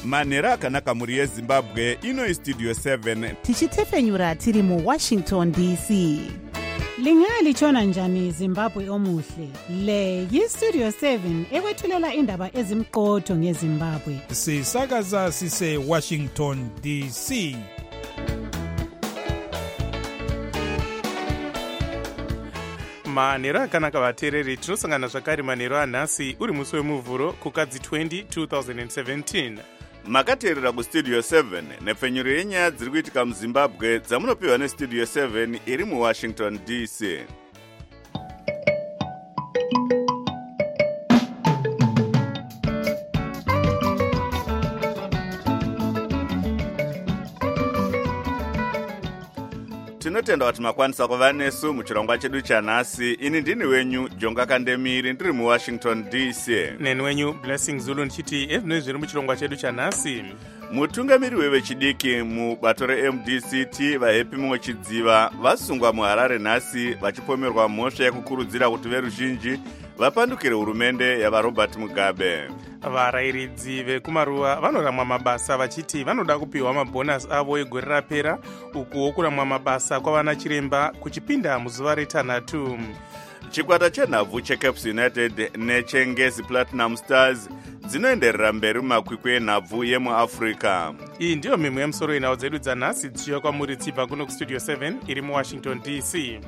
manhero akanaka mhuri yezimbabwe. Ino Studio 7 tichitefenyura tiri muWashington DC. Lingalitshona njani Zimbabwe omuhle? Le yiStudio 7 ekwethulela indaba ezimqotho ngeZimbabwe. Sisakaza sise Washington DC. Manhero akanaka vateereri, tinosangana zvakare manhero anhasi uri musi wemuvhuro kukadzi 20 2017. makateerera kuStudio 7 nepfenyuro yenyaya dziri kuitika muZimbabwe dzamunopiwa neStudio 7 iri muWashington DC. Tinotenda kuti makwanisa kuva nesu muchirongwa chedu chanhasi. Ini ndini wenyu Jonga Kandemiri ndiri muWashington DC. Neni wenyu Blessing Zulu ndichiti ezvinoi zviri muchirongwa chedu chanhasi. Mutungamiri wevechidiki mubato reMDCT vaHappy Mochidziva vasungwa muHarare nhasi vachipomerwa mhosva yekukurudzira kuti veruzhinji vapandukire hurumende yavaRobert Mugabe. Varayiridzi vekumaruva vanoramwa mabasa vachiti vanoda kupiwa mabhonasi avo egore rapera, ukuwo kuramwa mabasa kwavana chiremba kuchipinda muzuva retanhatu. Chikwata chenhabvu cheCaps United nechengezi Platinum Stars dzinoenderera mberi mumakwikwi enhabvu yemuAfrica. Iyi ndiyo mimwe yemusoro yenhau dzedu dzanhasi dzichiuya kwamuri dzibva kuno kuStudio 7 iri muWashington DC.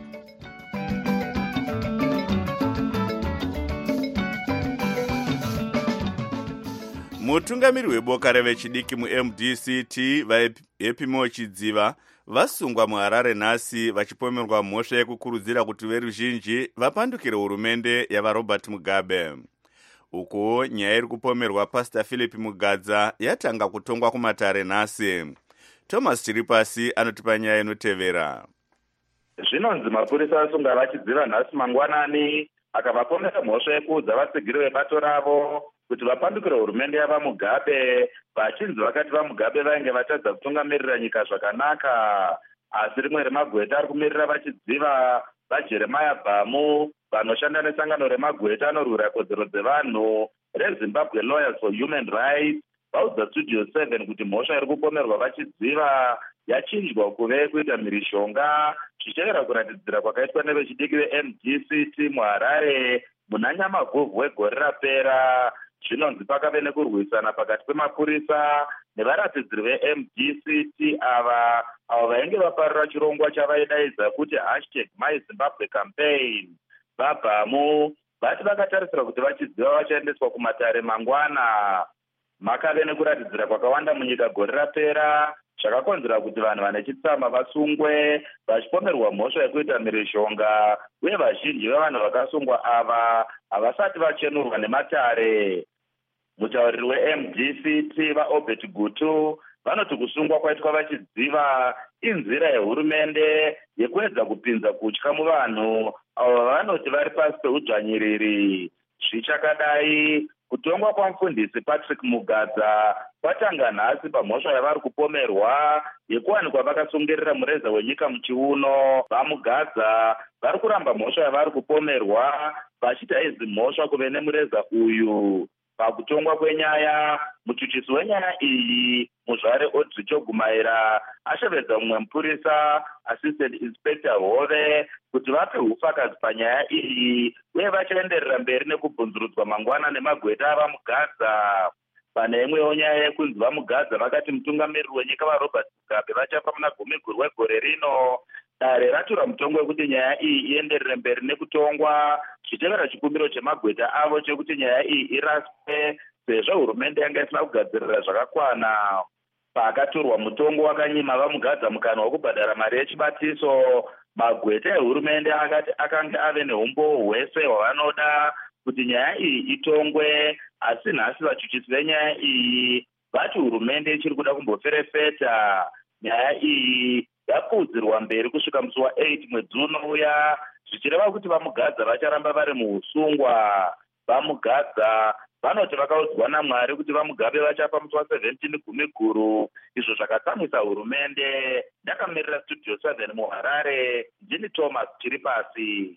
Mutungamiri weboka revechidiki muMDCT vaHappy Mochidziva vasungwa muHarare nhasi vachipomerwa mhosva yekukurudzira kuti veruzhinji vapandukire hurumende yavaRobert Mugabe. Uko nyaya iri kupomerwa Pastor Philip Mugadza yatanga kutongwa kumatare nhasi. Thomas Chiripasi anotipa nyaya inotevera. Zvinonzi mapurisa asunga vachidziva nhasi mangwanani akavapomera mhosva yekuudza vatsigiri vebato ravo kuti vapandukire hurumende yavaMugabe, vachinzi vakati vaMugabe vainge vatadza kutungamirira nyika zvakanaka. Asi rimwe remagweta ari kumirira vachidziva vaJeremiah Bhamu vanoshanda nesangano remagweta anorwira kodzero dzevanhu reZimbabwe Lawyers for Human Rights vaudza Studio 7 kuti mhosva iri kupomerwa vachidziva yachinjwa kuve kuita mhirishonga zvichevera kuratidzira kwakaitwa nevechidiki veMDCT muHarare muna Nyamaguvhu wegore rapera. Zvinonzi pakave nekurwisana pakati pemapurisa nevaratidziri veMDCT avo vainge vaparira chirongwa chavaidaidza kuti #MyZimbabweCampaign. vaBhamu vati vakatarisira kuti vachidziva vachaendeswa kumatare mangwana. Makave nekuratidzira kwakawanda munyika gore rapera zvakakonzera kuti vanhu vane chitsama vasungwe vachipomerwa mhosva yekuita mhirishonga, uye vazhinji vevanhu vakasungwa ava havasati vachenurwa nematare. Mutauriri weMDCT vaObert Gutu vanoti kusungwa kwaitwa vachidziva inzira yehurumende yekuedza kupinza kutya muvanhu avo vanoti vari pasi peudzvanyiriri. Zvichakadai, kutongwa kwamufundisi Patrick Mugadza kwatanga nhasi pamhosva yavari kupomerwa yekuwanikwa vakasungirira mureza wenyika muchiuno. VaMugadza vari kuramba mhosva yavari kupomerwa vachiti haizi mhosva kuve nemureza uyu. Pakutongwa kwenyaya, muchuchisi wenyaya iyi muzvare Audrey Chogumaira ashevedza mumwe mupurisa Assistant Inspector Hove kuti vape hufakazi panyaya iyi uye vachaenderera mberi nekubvunzurudzwa mangwana nemagweta avaMugadza. Pane imwewo nyaya yekunzi vaMugadza vakati mutungamiriri wenyika vaRobert Mugabe vachafa muna Gumiguru wegore rino. Dare ratura mutongo wekuti nyaya iyi ienderere mberi nekutongwa zvichevera chikumbiro chemagweta avo chekuti nyaya iyi iraswe sezvo hurumende yanga isina kugadzirira zvakakwana. Pakaturwa mutongo wakanyima vaMugadza mukana wekubhadhara mari yechibatiso, magweta ehurumende akati akanga ave neumbo hwese hwavanoda kuti nyaya iyi itongwe. Asi nhasi vachuchisi venyaya iyi vati hurumende ichiri kuda kumboferefeta. Nyaya iyi yapudzirwa mberi kusvika musi wa8 mwedzi unouya, zvichireva kuti vaMugadza vacharamba vari muusungwa. VaMugadza vanoti vakaudzwa naMwari kuti vaMugabe vachafa musi wa17 Gumiguru, izvo zvakatsamwisa hurumende. Ndakamirira Studio 7 muHarare, ndini Thomas Chiripasi.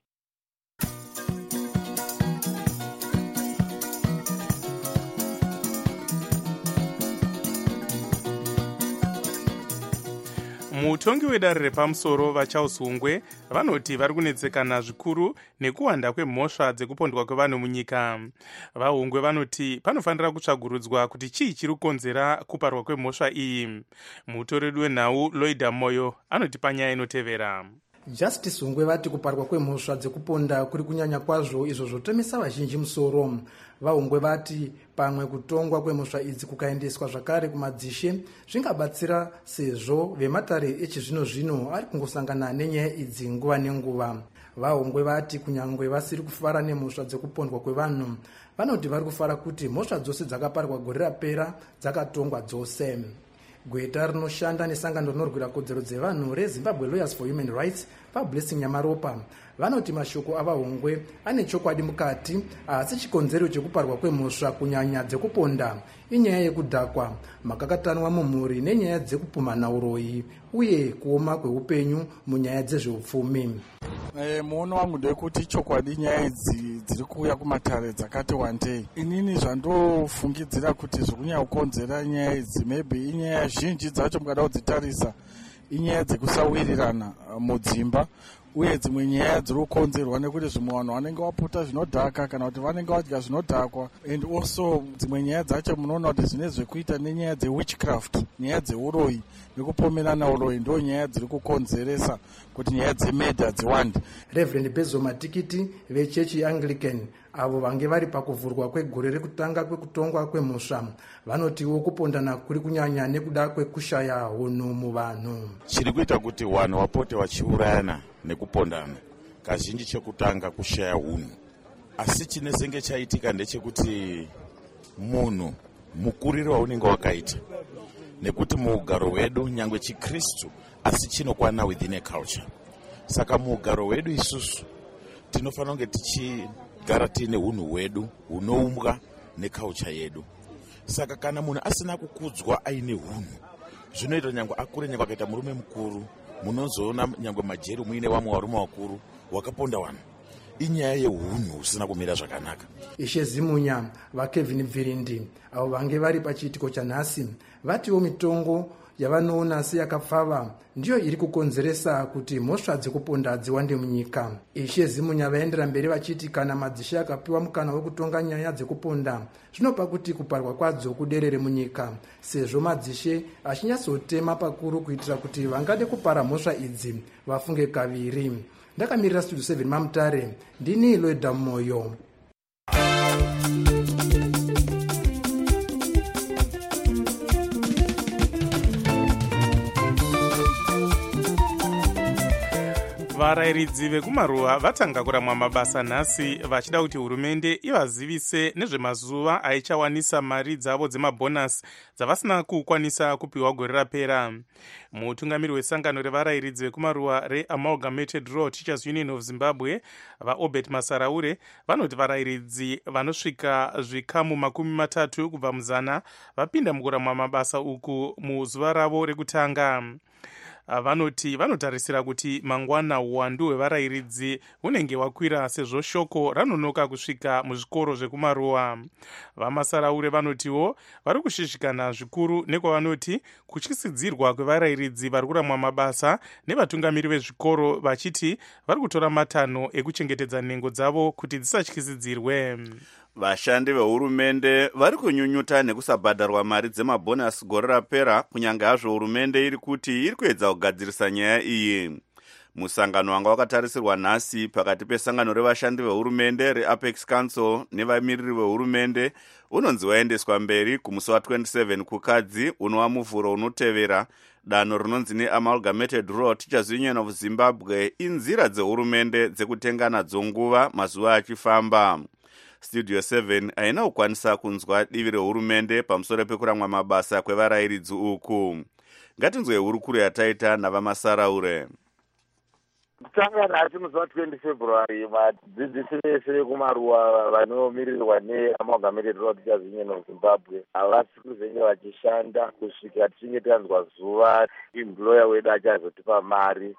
mutongi wedare repamusoro vaCharles Hungwe vanoti vari kunetsekana zvikuru nekuwanda kwemhosva dzekupondwa kwevanhu munyika. VaHungwe vanoti panofanira kutsvagurudzwa kuti chii chiri kukonzera kuparwa kwemhosva iyi. Mutoreri wenhau Loida Moyo anoti panyaya inotevera. Justice Hungwe vati kuparwa kwemhosva dzekuponda kuri kunyanya kwazvo, izvo zvotomesa vazhinji musoro. VaHungwe vati pamwe kutongwa kwemhosva idzi kukaendeswa zvakare kumadzishe zvingabatsira, sezvo vematare echizvino-zvino ari kungosangana nenyaya idzi nguva nenguva. VaHungwe vati kunyangwe vasiri kufara nemhosva dzekupondwa kwevanhu, vanoti vari kufara kuti mhosva dzose dzakaparwa gore rapera dzakatongwa dzose. Gweta rinoshanda nesangano rinorwira kodzero dzevanhu reZimbabwe Lawyers for Human Rights paBlessing Nyamaropa vanoti mashoko avaHungwe ane chokwadi mukati, asi chikonzero chekuparwa kwemhosva kunyanya dzekuponda inyaya yekudhakwa, makakatanwa mumhuri nenyaya dzekupumhana uroyi uye kuoma kweupenyu munyaya dzezveupfumi. Muono wangu ndekuti chokwadi nyaya idzi dziri kuuya kumatare dzakati wandei. Inini zvandofungidzira kuti zvikunyanya kukonzera nyaya idzi maybe inyaya zhinji dzacho mukada kudzitarisa inyaya dzekusawirirana mudzimba, uye dzimwe nyaya dziri kukonzerwa nekuti zvimwe vanhu vanenge vaputa zvinodhaka kana kuti vanenge vadya zvinodhakwa, and also dzimwe nyaya dzacho munoona kuti zvine zvekuita nenyaya dzewitchcraft, nyaya dzeuroyi nekupomerana uroyi, ndo nyaya dziri kukonzeresa kuti nyaya dzemedha dziwande. Reverend Bezo Matikiti vechechi yeAnglican avo vange vari pakuvhurwa kwegore rekutanga kwekutongwa kwemhosva vanotiwo kupondana kuri kunyanya nekuda kwekushaya hunhu muvanhu. Chiri kuita kuti vanhu vapote vachiurayana nekupondana kazhinji chekutanga kushaya hunhu, asi chinesenge chaitika ndechekuti munhu mukuriro waunenge wakaita, nekuti muugaro hwedu nyangwe chiKristu asi chinokwana within a culture. Saka muugaro hwedu isusu tinofanira kunge tichigara tiine hunhu hwedu hunoumbwa neculture yedu. Saka kana munhu asina kukudzwa aine hunhu, zvinoita nyangwe akure, nyangwe akaita murume mukuru, munozoona nyangwe majeru muine vamwe varume vakuru wakaponda vanhu. Inyaya yehunhu usina kumira zvakanaka. Ishe Zimunya vaKevin Bvirindi avo vange vari pachiitiko chanhasi vatiwo mitongo yavanoona seyakapfava ndiyo iri kukonzeresa kuti mhosva dzekuponda dziwande munyika. Ishe Zimunya vaendera mberi vachiti kana madzishe akapiwa mukana wekutonga nyaya dzekuponda zvinopa kuti kuparwa kwadzo kuderere munyika, sezvo madzishe achinyatsotema pakuru kuitira kuti vangade kupara mhosva idzi vafunge kaviri. Ndakamirira Studio 7 Mamutare, ndini Loida Moyo. Varayiridzi vekumaruwa vatanga kuramwa mabasa nhasi vachida kuti hurumende ivazivise nezvemazuva aichawanisa mari dzavo dzemabhonasi dzavasina kukwanisa kupiwa gore rapera. Mutungamiri wesangano revarayiridzi vekumaruwa reAmalgamated Rural Teachers Union of Zimbabwe vaObert Masaraure vanoti varayiridzi vanosvika zvikamu 30 kubva muzana vapinda mukuramwa mabasa uku muzuva ravo rekutanga. Vanoti vanotarisira kuti mangwana uwandu hwevarayiridzi hunenge hwakwira sezvo shoko ranonoka kusvika muzvikoro zvekumaruwa. VaMasaraure vanotiwo vari kushishikana zvikuru nekwavanoti kutyisidzirwa kwevarayiridzi vari kuramwa mabasa nevatungamiri vezvikoro, vachiti vari kutora matanho ekuchengetedza nhengo dzavo kuti dzisatyisidzirwe. Vashandi vehurumende vari kunyunyuta nekusabhadharwa mari dzemabhonasi gore rapera, kunyange hazvo hurumende iri kuti iri kuedza kugadzirisa nyaya iyi. Musangano wanga wakatarisirwa nhasi pakati pesangano revashandi vehurumende reApex Council nevamiriri vehurumende unonzi waendeswa mberi kumusi wa27 kukadzi unova muvhuro unotevera. Danho rinonzi neAmalgamated Rural Teachers Union of Zimbabwe inzira dzehurumende dzekutenga nadzo nguva mazuva achifamba. Studio 7 haina kukwanisa kunzwa divi rehurumende pamusoro pekuramwa mabasa kwevarayiridzi uku. Ngatinzwe hurukuro yataita navaMasaraure. Kutanga nhasi musi wa20 February vadzidzisi vese vekumaruwa vanomirirwa neAmalgamated Rural Teachers Union of Zimbabwe havasi kuzenge vachishanda kusvika tichinge tanzwa zuva employer wedu achazotipa mari.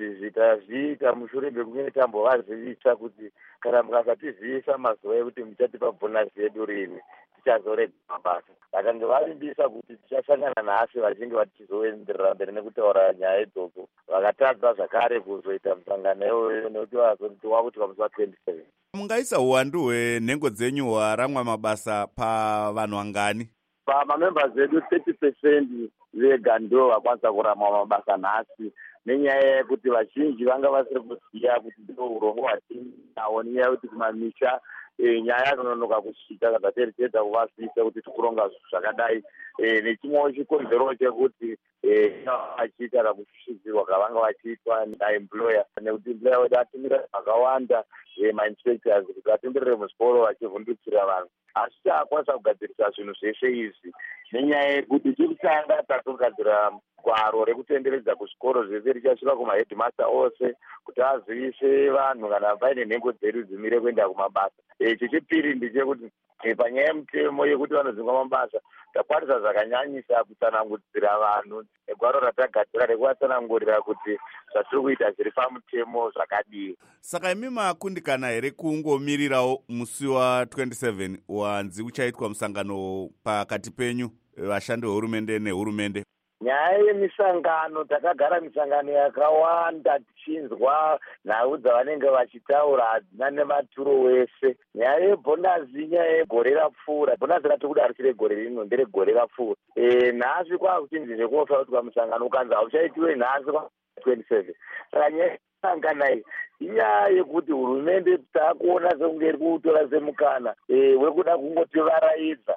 Zviita mushure mekunge tambovazivisa kuti kana mukasatizivisa mazuva ekuti muchatipa bhonasi yedu rini tichazorega mabasa. Vakange vavimbisa kuti tichasangana nhasi vachinge vachizoenderera mberi nekutaura nyaya idzodzo, vakatadza zvakare kuzoita musangano iwoyo nekuti vazoti wakuti pamusi wa27. Mungaisa uwandu hwenhengo dzenyu hwaramwa mabasa pavanhu vangani? Pamamembers edu 30% vega ndo vakwanisa kurama mabasa nhasi, nenyaya yekuti vazhinji vanga vasiri kuziva kuti ndo urongo hwatinawo, nenyaya yekuti kumamisha nyaya kunonoka kusvika saka terekedza kuvasisa kuti tikuronga zvakadai, nechimwewo chikonzero chekuti vachiita kakushushizirwa kavanga vachiitwa naemployer, nekuti employer wedu atumira vakawanda mainspectors kuti vatenderere muzvikoro vachivhundutsira vanhu, asi taakwanisa kugadzirisa zvinhu zveshe izvi nenyaya yekuti chekutanga tatogadzira gwaro rekutenderedza kuzvikoro zvese richasvika kumahedmaster ose kuti azivise vanhu kana vaine nhengo dzedu dzimire kuenda kumabasa. Chechipiri ndechekuti panyaya yemutemo yekuti vanozingwa mabasa takwanisa zvakanyanyisa kutsanangudzira vanhu negwaro ratagadzira rekuvatsanangurira kuti zvatiri kuita zviri pamutemo zvakadii. Saka imi makundikana here kungomirirawo musi wa27 wanzi uchaitwa musangano pakati penyu vashandi vehurumende nehurumende? Nyaya yemisangano, takagara misangano yakawanda tichinzwa nhau dzavanenge vachitaura hadzina nematuro wese. Nyaya yebhonasi, nyaya yegore rapfuura, bhonasi ratiri kuda risire gore rino nderegore rapfuura. Nhasi kwakuchinzi zvekuofa kuti pamusangano ukanzi hauchaitiwe nhasi kwa27. Saka nyaya yemisangano iyi inyaya yekuti hurumende taakuona sekunge iri kuutora semukana wekuda kungotivaraidza.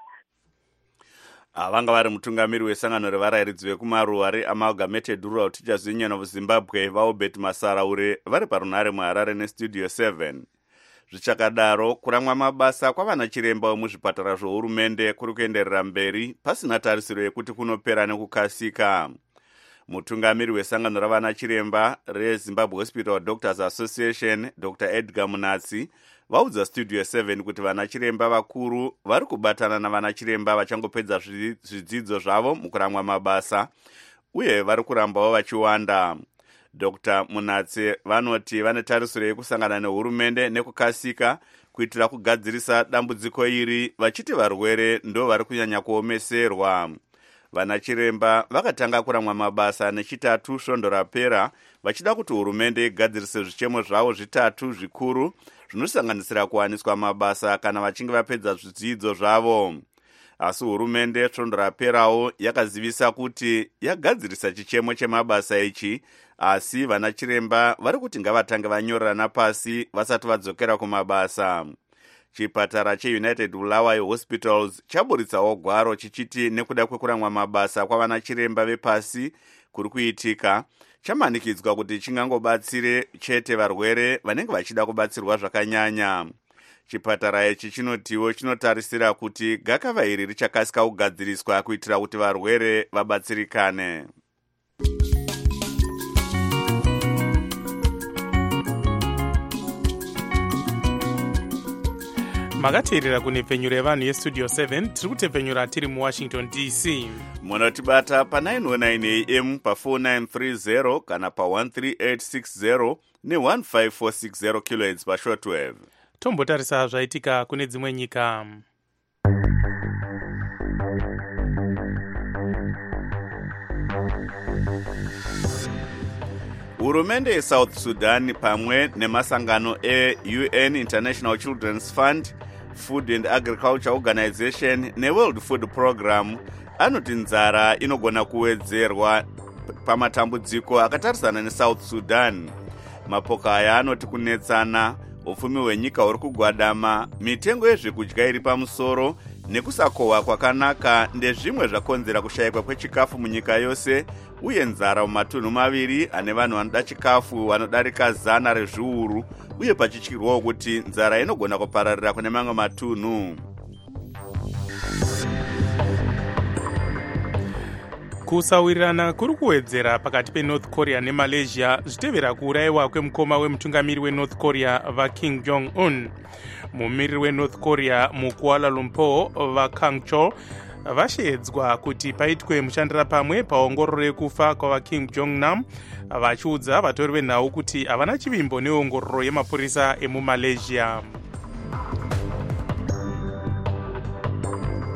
Vanga vari mutungamiri wesangano revarairidzi vekumaruwa reamalgamated rural teachers union of Zimbabwe vaobert Masaraure vari parunhare muHarare nestudio 7. Zvichakadaro, kuramwa mabasa kwavana chiremba vemuzvipatara zvohurumende kuri kuenderera mberi pasina tarisiro yekuti kunopera nekukasika. Mutungamiri wesangano ravana chiremba reZimbabwe Hospital Doctors Association Dr. Edgar Munatsi vaudza studio 7 kuti vana chiremba vakuru vari kubatana navana chiremba vachangopedza zvidzidzo zvavo mukuramwa mabasa uye vari kurambawo vachiwanda. Dr. Munatsi vanoti vane tarisiro yekusangana nehurumende nekukasika kuitira kugadzirisa dambudziko iri, vachiti varwere ndo vari kunyanya kuomeserwa. Vana chiremba vakatanga kuramwa mabasa nechitatu svondo rapera vachida kuti hurumende igadzirise zvichemo zvavo zvitatu zvikuru zvinosanganisira kuwaniswa mabasa kana vachinge vapedza zvidzidzo zvavo. Asi hurumende svondo raperawo yakazivisa kuti yagadzirisa chichemo chemabasa ichi, asi vana chiremba vari kuti ngavatange vanyorerana pasi vasati vadzokera kumabasa. Chipatara cheUnited Bulawayo Hospitals chaburitsawo gwaro chichiti nekuda kwekuramwa mabasa kwavana chiremba vepasi kuri kuitika, chamanikidzwa kuti chingangobatsire chete varwere vanenge vachida kubatsirwa zvakanyanya. Chipatara ichi chinotiwo chinotarisira kuti gakava iri richakasika kugadziriswa kuitira kuti varwere vabatsirikane. Makateerera kunepfenyuro yevanhu yestudio 7 tiri kutepfenyura tiri muWashington DC. Munotibata pa919 AM pa4930 kana pa13860 ne15460 kHz pashortwave. Tombotarisa zvaitika kune dzimwe nyika. Hurumende yeSouth Sudan pamwe nemasangano e-UN International Children's Fund, Food and Agriculture Organization neWorld Food Program anoti nzara inogona kuwedzerwa pamatambudziko akatarisana neSouth Sudan. Mapoka aya anoti kunetsana, upfumi hwenyika huri kugwadama, mitengo yezvekudya iri pamusoro nekusakohwa kwakanaka ndezvimwe zvakonzera kushayikwa kwechikafu munyika yose, uye nzara mumatunhu maviri ane vanhu vanoda chikafu vanodarika 100 rezviuru, uye pachityirwawo kuti nzara inogona kupararira kune mamwe matunhu. Kusawirirana kuri kuwedzera pakati peNorth Korea neMalaysia zvitevera kuurayiwa kwemukoma wemutungamiri weNorth Korea vaKim Jong-un. Mumiriri weNorth Korea muKuala Lumpur vaKang Chol vashedzwa kuti paitwe mushandira pamwe paongororo yekufa kwavaKim Jong-nam, vachiudza vatori venhau kuti havana chivimbo neongororo yemapurisa emuMalaysia.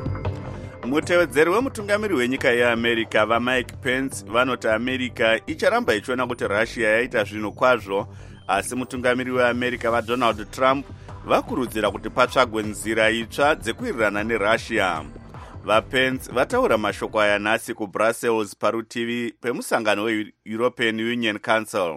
mutevedzeri wemutungamiri wenyika yeamerica vaMike Pence vanoti america icharamba ichiona kuti russia yaita zvinhu kwazvo, asi mutungamiri weamerica vaDonald Trump vakurudzira kuti patsvagwe nzira itsva dzekuwirirana nerussia. VaPence vataura mashoko aya nhasi kuBrussels parutivi pemusangano weEuropean Union Council.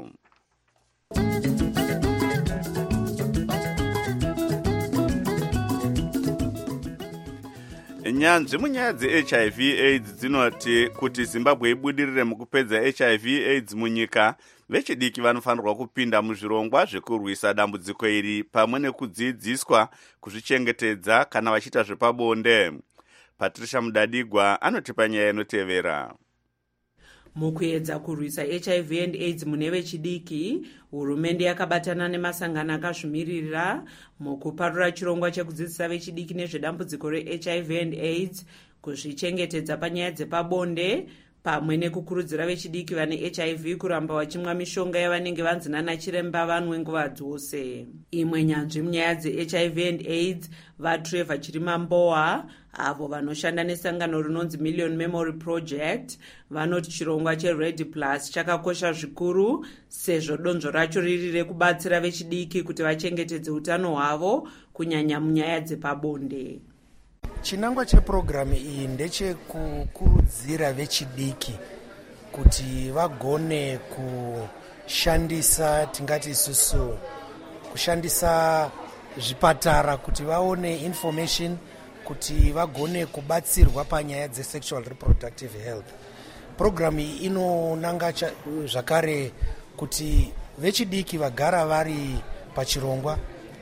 Nyanzvi munyaya dzeHIV AIDS dzinoti kuti Zimbabwe ibudirire mukupedza HIV AIDS munyika, vechidiki vanofanirwa kupinda muzvirongwa zvekurwisa dambudziko iri pamwe nekudzidziswa kuzvichengetedza kana vachiita zvepabonde. Patricia Mudadigwa anotipa nyaya inotevera. Mukuedza kurwisa HIV and AIDS mune vechidiki, hurumende yakabatana nemasangano akazvimirira mukuparura chirongwa chekudzidzisa vechidiki nezvedambudziko reHIV and AIDS, kuzvichengetedza panyaya dzepabonde, pamwe nekukurudzira vechidiki vane HIV kuramba vachimwa mishonga yavanenge vanzi nana chiremba vanwe nguva dzose. Imwe nyanzvi munyaya dzeHIV and AIDS, vaTrevor Chirimamboa, avo vanoshanda nesangano rinonzi Million Memory Project, vanoti chirongwa cheRed Plus chakakosha zvikuru sezvo donzvo racho riri rekubatsira vechidiki kuti vachengetedze utano hwavo kunyanya munyaya dzepabonde. Chinangwa chepurogiramu iyi ndechekukurudzira vechidiki kuti vagone kushandisa, tingati isusu kushandisa zvipatara kuti vaone information, kuti vagone kubatsirwa panyaya dzesexual reproductive health. Purogiramu iyi inonanga zvakare kuti vechidiki vagara vari pachirongwa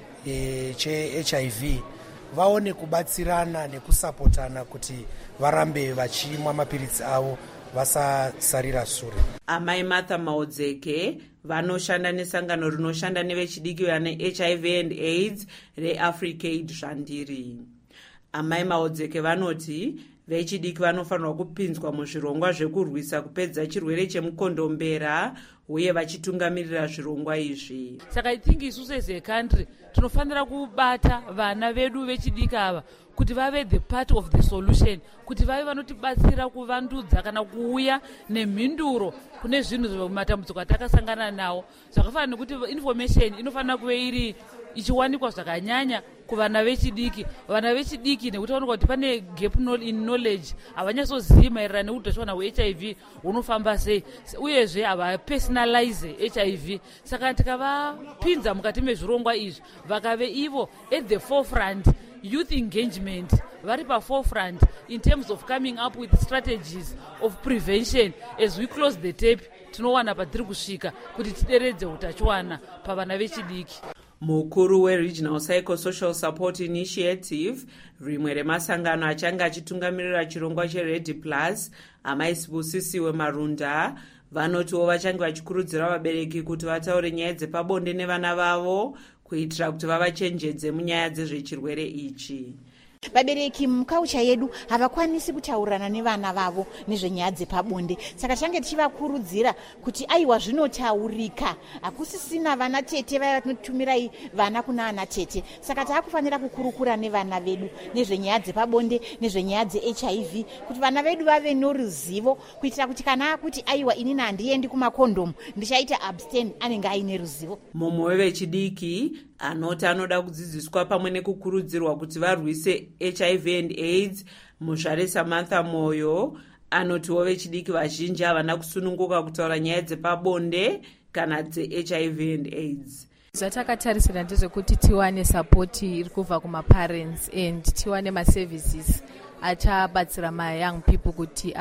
cheHIV vaone kubatsirana nekusapotana kuti varambe vachimwa mapiritsi avo vasasarira sure. Amai Martha Maodzeke vanoshanda nesangano rinoshanda nevechidiki vane HIV and AIDS reAfricaid Zhandiri. Amai Maodzeke vanoti vechidiki vanofanirwa kupinzwa muzvirongwa zvekurwisa kupedza chirwere chemukondombera uye vachitungamirira zvirongwa izvi. Saka I think isusu as a country tinofanira kubata vana vedu vechidiki ava kuti vave the part of the solution, kuti vave vanotibatsira kuvandudza kana kuuya nemhinduro kune zvinhu zvematambudziko atakasangana nawo. Zvakafanana nekuti information inofanira kuve iri ichiwanikwa zvakanyanya kuvana vechidiki. Vana vechidiki nekuti vaonekwa kuti pane gap in knowledge, havanyasozivi maererano neutachiona hweHIV hunofamba sei, uyezve havapersonalize HIV. Saka tikavapinza mukati mezvirongwa izvi vakave ivo at the forefront, youth engagement vari paforefront in terms of coming up with strategies of prevention, as we close the tape tinowana patiri kusvika kuti tideredze utachiwana pavana vechidiki. Mukuru weRegional Psychosocial Support Initiative, rimwe remasangano achanga achitungamirira chirongwa cheRed Plus, Amai Sibusisiwe Marunda, vanotiwo vachange vachikurudzira vabereki kuti vataure nyaya dzepabonde nevana vavo kuitira kuti vavachenjedze munyaya dzezvechirwere ichi. Vabereki mukaucha yedu havakwanisi kutaurana nevana vavo nezvenyaya dzepabonde, saka tange tichivakurudzira kuti aiwa zvinotaurika, hakusisina vana tete vaya vanotumirai vana kuna ana tete. Saka taakufanira kukurukura nevana vedu nezvenyaya dzepabonde, nezvenyaya dzeHIV, kuti vana vedu vave noruzivo, kuitira kuti kana akuti aiwa inini handiendi kumakondomu ndichaita abstain, anenge aine ruzivo. Mumwe wevechidiki anoti anoda kudzidziswa pamwe nekukurudzirwa kuti varwise HIV and AIDS, Muzvare Samantha Moyo anotiwo vechidiki vazhinji havana kusununguka kutaura nyaya dzepabonde kana dzeHIV and AIDS. Zvatakatarisira ndezvekuti tiwane support iri kubva kumaparents and tiwane maservices achabatsira ma-young people kuti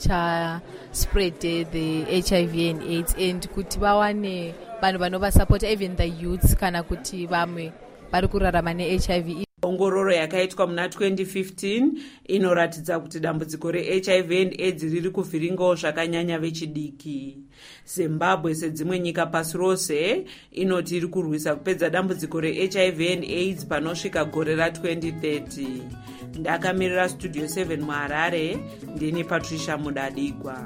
spread the HIV and AIDS, and kuti vawane vanhu vanovasupporta even the youths kana kuti vamwe vari kurarama neHIV. Ongororo yakaitwa muna 2015 inoratidza kuti dambudziko reHIV and AIDS riri kuvhiringawo zvakanyanya vechidiki. Zimbabwe sedzimwe nyika pasi rose inoti iri kurwisa kupedza dambudziko reHIV and AIDS panosvika gore ra2030. Ndakamirira Studio 7 muHarare, ndini Patricia Mudadigwa.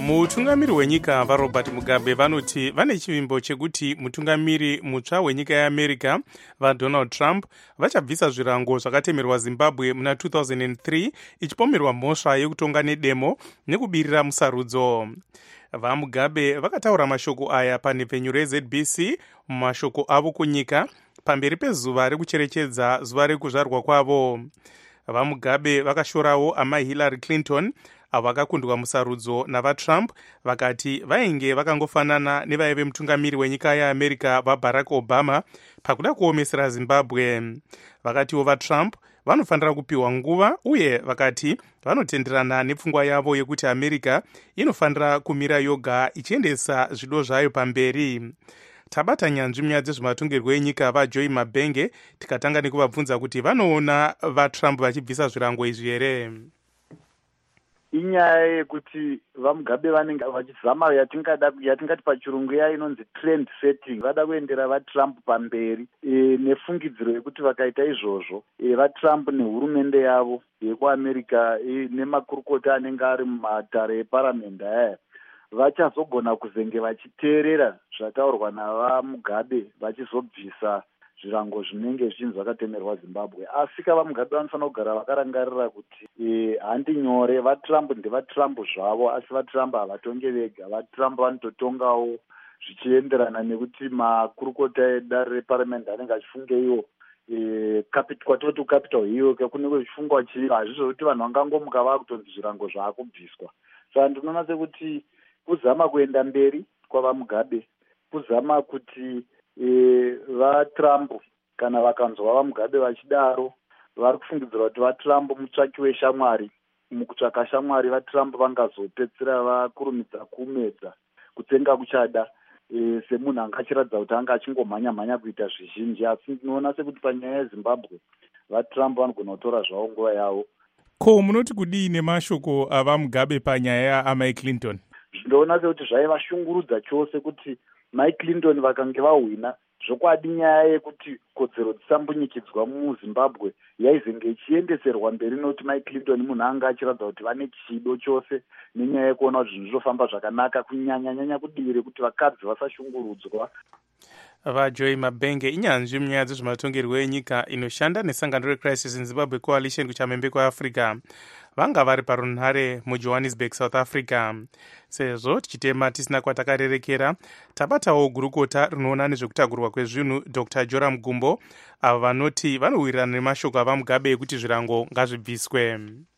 mutungamiri wenyika varobert mugabe vanoti vane chivimbo chekuti mutungamiri mutsva wenyika yeamerica vadonald trump vachabvisa zvirango zvakatemerwa zimbabwe muna 2003 ichipomerwa mhosva yekutonga nedemo nekubirira musarudzo. vamugabe vakataura mashoko aya panhepfenyuro yeZBC mumashoko avo kunyika pamberi pezuva rekucherechedza zuva rekuzvarwa kwavo. vamugabe vakashorawo amai Hillary Clinton avo vakakundwa musarudzo navatrump, vakati vainge vakangofanana nevaive mutungamiri wenyika yeamerica vaBarack Obama pakuda kuomesera Zimbabwe. vakatiwo vatrump vanofanira kupiwa nguva uye vakati vanotenderana nepfungwa yavo yekuti america inofanira kumira yoga ichiendesa zvido zvayo pamberi. tabata nyanzvi munyaya dzezvematongerwo enyika vaJoy Mabenge tikatanga nekuvabvunza kuti vanoona vatrump vachibvisa zvirango izvi here. inyaya yekuti vamugabe vanenge vachizama yatingati pachirungu iya inonzi trend setting, vada kuendera vatrump pamberi nefungidziro yekuti vakaita izvozvo vatrump nehurumende yavo yekuamerica nemakurukota anenge ari mumatare eparamende aya vachazogona kuzenge vachiteerera zvataurwa navamugabe vachizobvisa zvirango zvinenge zvichinzi zvakatemerwa Zimbabwe. asi vamugabe vanofanira kugara vakarangarira kuti handi nyore, vatrump ndevatrump zvavo, asi vatrump havatonge vega. vatrump vanototongawo zvichienderana nekuti makurukota edare reparamende anenge achifunge iwo kwatoti capital hill kunenge kuchifungwa chii, hazvizvo kuti vanhu vangangomuka vakutonzi zvirango zvaakubviswa. saka ndinoona sekuti kuzama kuenda mberi kwavamugabe, kuzama kuti vatrump kana vakanzwa vamugabe vachidaro vari kufungidzira kuti vatrump mutsvaki weshamwari. mukutsvaka shamwari vatrump vangazopedzisira vakurumidza kumedza kutsenga kuchada semunhu anga achiratidza kuti anga achingomhanya kuita zvizhinji. asi ndinoona sekuti panyaya yezimbabwe vatrump vanogona kutora zvavo nguva yavo. ko munoti kudii nemashoko avamugabe panyaya amai Clinton? ndinoona sekuti zvaivashungurudza chose kuti mai Clinton vakange vahwina zvokwadi nyaya yekuti kodzero dzisambunyikidzwa muzimbabwe yaizenge ichiendeserwa mberi nokuti mai Clinton munhu anga achiratidza kuti vane chido chose nenyaya yekuona kuti zvinhu zvinofamba zvakanaka, kunyanya kudii rekuti vakadzi vasashungurudzwa. vaJoy Mabenge inyanzvi munyaya dzezvematongerwo enyika inoshanda nesangano reCrisis in Zimbabwe Coalition kuchamhembe kweAfrica. vanga vari parunhare muJohannesburg, South Africa. sezvo tichitema tisina kwatakarerekera, tabatawo gurukota rinoona nezvekutagurwa kwezvinhu Dr. Joram Gumbo, avo vanoti vanowirirana nemashoko avamugabe ekuti zvirango ngazvibviswe.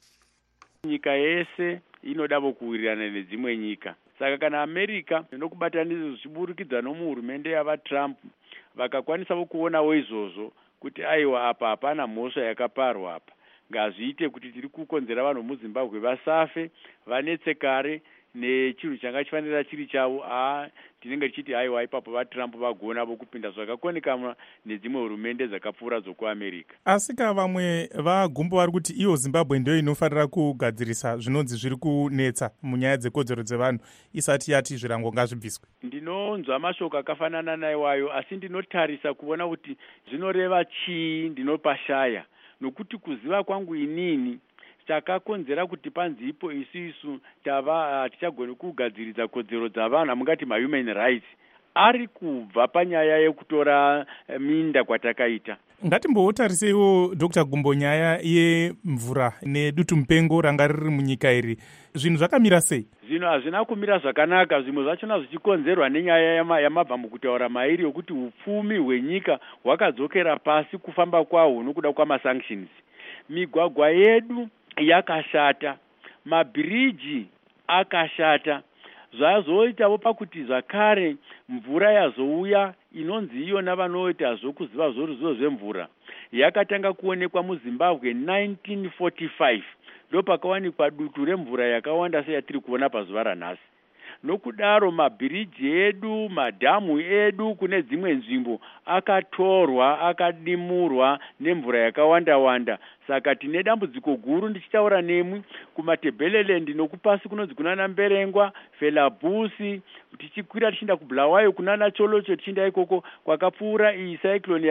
nyika yese inodavo kuwirirana nedzimwe nyika. saka kana America nokubatanidza zvichiburikidza nomuhurumende yavaTrump vakakwanisavo kuonawo izvozvo kuti aiwa apa hapana mhosva yakaparwa apa, ngazviite kuti tiri kukonzera vanhu muZimbabwe vasafe vanetse kare nechinhu changa chifanira chiri chavo. tinenge tichiti aiwa ipapo vaTrump vagona vokupinda zvakakonekana nedzimwe hurumende dzakapfuura dzokuAmerica. asi vamwe vaGumbo vari kuti iyo Zimbabwe ndio inofanira kugadzirisa zvinonzi zviri kunetsa munyaya dzekodzero dzevanhu isati yati zvirango ngazvibviswe. ndinonzwa mashoko akafanana naiwayo, asi ndinotarisa kuona kuti zvinoreva chii ndinopashaya, nokuti kuziva kwangu inini chakakonzera kuti panzipo isu tichagone kugadziridza kodzero dzavanhu, amungati mahuman rights, ari kubva panyaya yekutora minda kwatakaita. ngatimbotariseiwo Dr. Gumbo nyaya yemvura nedutu mupengo ranga riri munyika iri, zvinhu zvakamira sei? zvinhu hazvina kumira zvakanaka, zvimwe zvachona zvichikonzerwa nenyaya yamabva mukutaura mairi yokuti upfumi hwenyika hwakadzokera pasi kufamba kwahwo nokuda kwamasanctions. migwagwa yedu yakashata, mabhiriji akashata, zvazoitawo pakuti zvakare mvura yazouya inonzi iyona vanoita zvokuziva zvoruzivo zvemvura yakatanga kuonekwa muZimbabwe 1945 ndo pakawanikwa dutu remvura yakawanda seyatiri kuona pazuva ranhasi. nokudaro mabhiriji edu, madhamu edu kune dzimwe nzvimbo akatorwa akadimurwa nemvura yakawanda. saka tine dambudziko guru, ndichitaura nemwi kumatebheleland nokupasi kunonzi kunana Mberengwa, Felabusi, tichikwira tichienda kuBulawayo kunana Cholocho, tichienda ikoko kwakapfuura iyi cyclone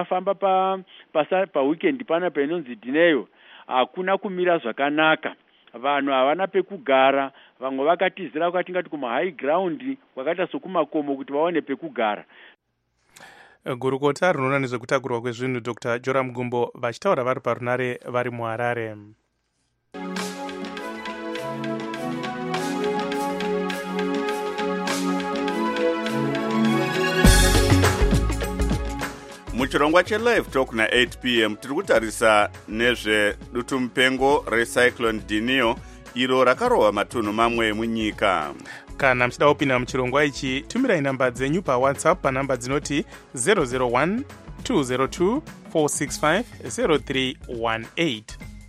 yakafamba pa weekend pana painonzi Dineyo. hakuna kumira zvakanaka. vanhu havana pekugara, vamwe vakatizira kwatingati kumahigh ground kwakaita sokumakomo kuti vaone pekugara. Gurukota rinoona nezvekutakurwa kwezvinhu Dr. Joram Gumbo vachitaura vari parunare vari muHarare. muchirongwa chelive talk na8 p.m. tiri kutarisa nezvedutumupengo recyclone Dinio iro rakarohwa matunhu mamwe munyika. Kana muchida kupinda muchirongwa ichi, tumirai namba dzenyu paWhatsApp panamba dzinoti 001 202 465 0318.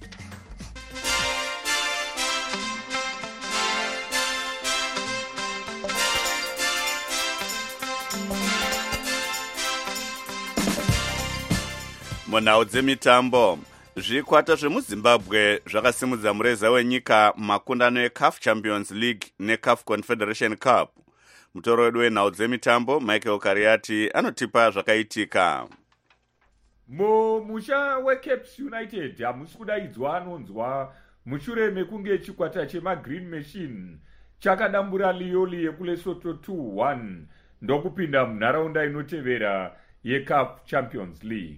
munhau dzemitambo, zvikwata zvemuzimbabwe zvakasimudza mureza wenyika mumakundano eCAF Champions League neCAF Confederation Cup. Mutoro wedu wenhau dzemitambo Michael Kariati anotipa zvakaitika. Mumusha weCaps United hamusi kudaidzwa anonzwa mushure mekunge chikwata chemaGreen Machine chakadambura Lioli yekuLesotho 2-1 ndokupinda munharaunda inotevera yeCAF Champions League.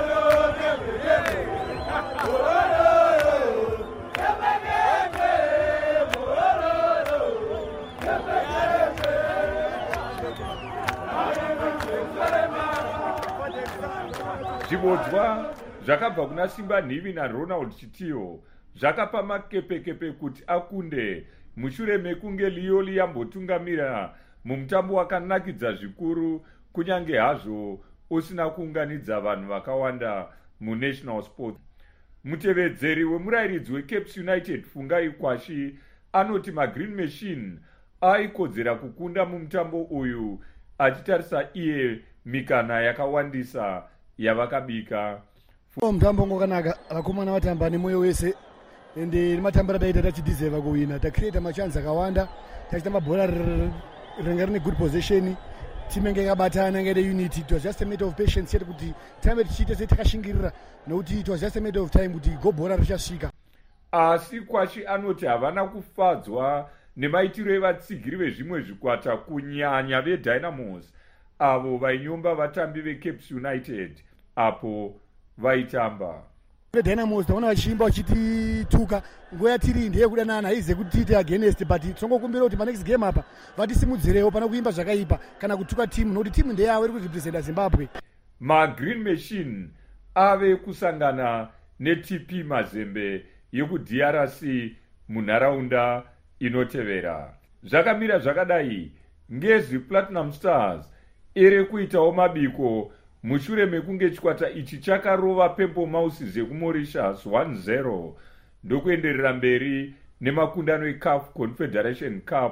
Zvibodzwa zvakabva kuna Simba Nhivi naRonald Chitiyo zvakapa makepekepe kuti akunde mushure mekunge Lioli yambotungamira mumutambo wakanakidza zvikuru, kunyange hazvo usina kuunganidza vanhu vakawanda muNational Sports. Mutevedzeri wemurairidzi weCaps United Fungai Kwashi anoti maGreen Machine aikodzera kukunda mumutambo uyu achitarisa iye mikana yakawandisa yavakabika. Mutambo ngokanaka vakomana vatamba nemoyo wese ende nematambiro ataita tachidizeva kuwina, tacreata machansi akawanda, tachita mabhora ringa rine good position, timu yange yakabatana yange ine unity. It was just a matter of patience yet kuti time tichite setakashingirira, nokuti it was just a matter of time kuti gobhora richasvika. Asi Kwashi anoti havana kufadzwa nemaitiro evatsigiri vezvimwe zvikwata kunyanya veDynamos avo vainyomba vatambi veCaps United apo vaitamba. VeDynamos taona vachiimba vachitituka, nguva yatiri ndeyekudanana haize kuti tiite against, but tinongokumbira kuti panext game apa vatisimudzirewo pana kuimba zvakaipa kana kutuka timu, nokuti timu ndeyavo iri kurepresenta Zimbabwe. maGreen Machine ave kusangana neTP Mazembe yekuDRC munharaunda inotevera. Zvakamira zvakadai, Ngezi Platinum Stars iri kuitawo mabiko mushure mekunge chikwata ichi chakarova Pempo Mouses yekuMauritius 1-0 ndokuenderera mberi nemakundano eCAF Confederation Cup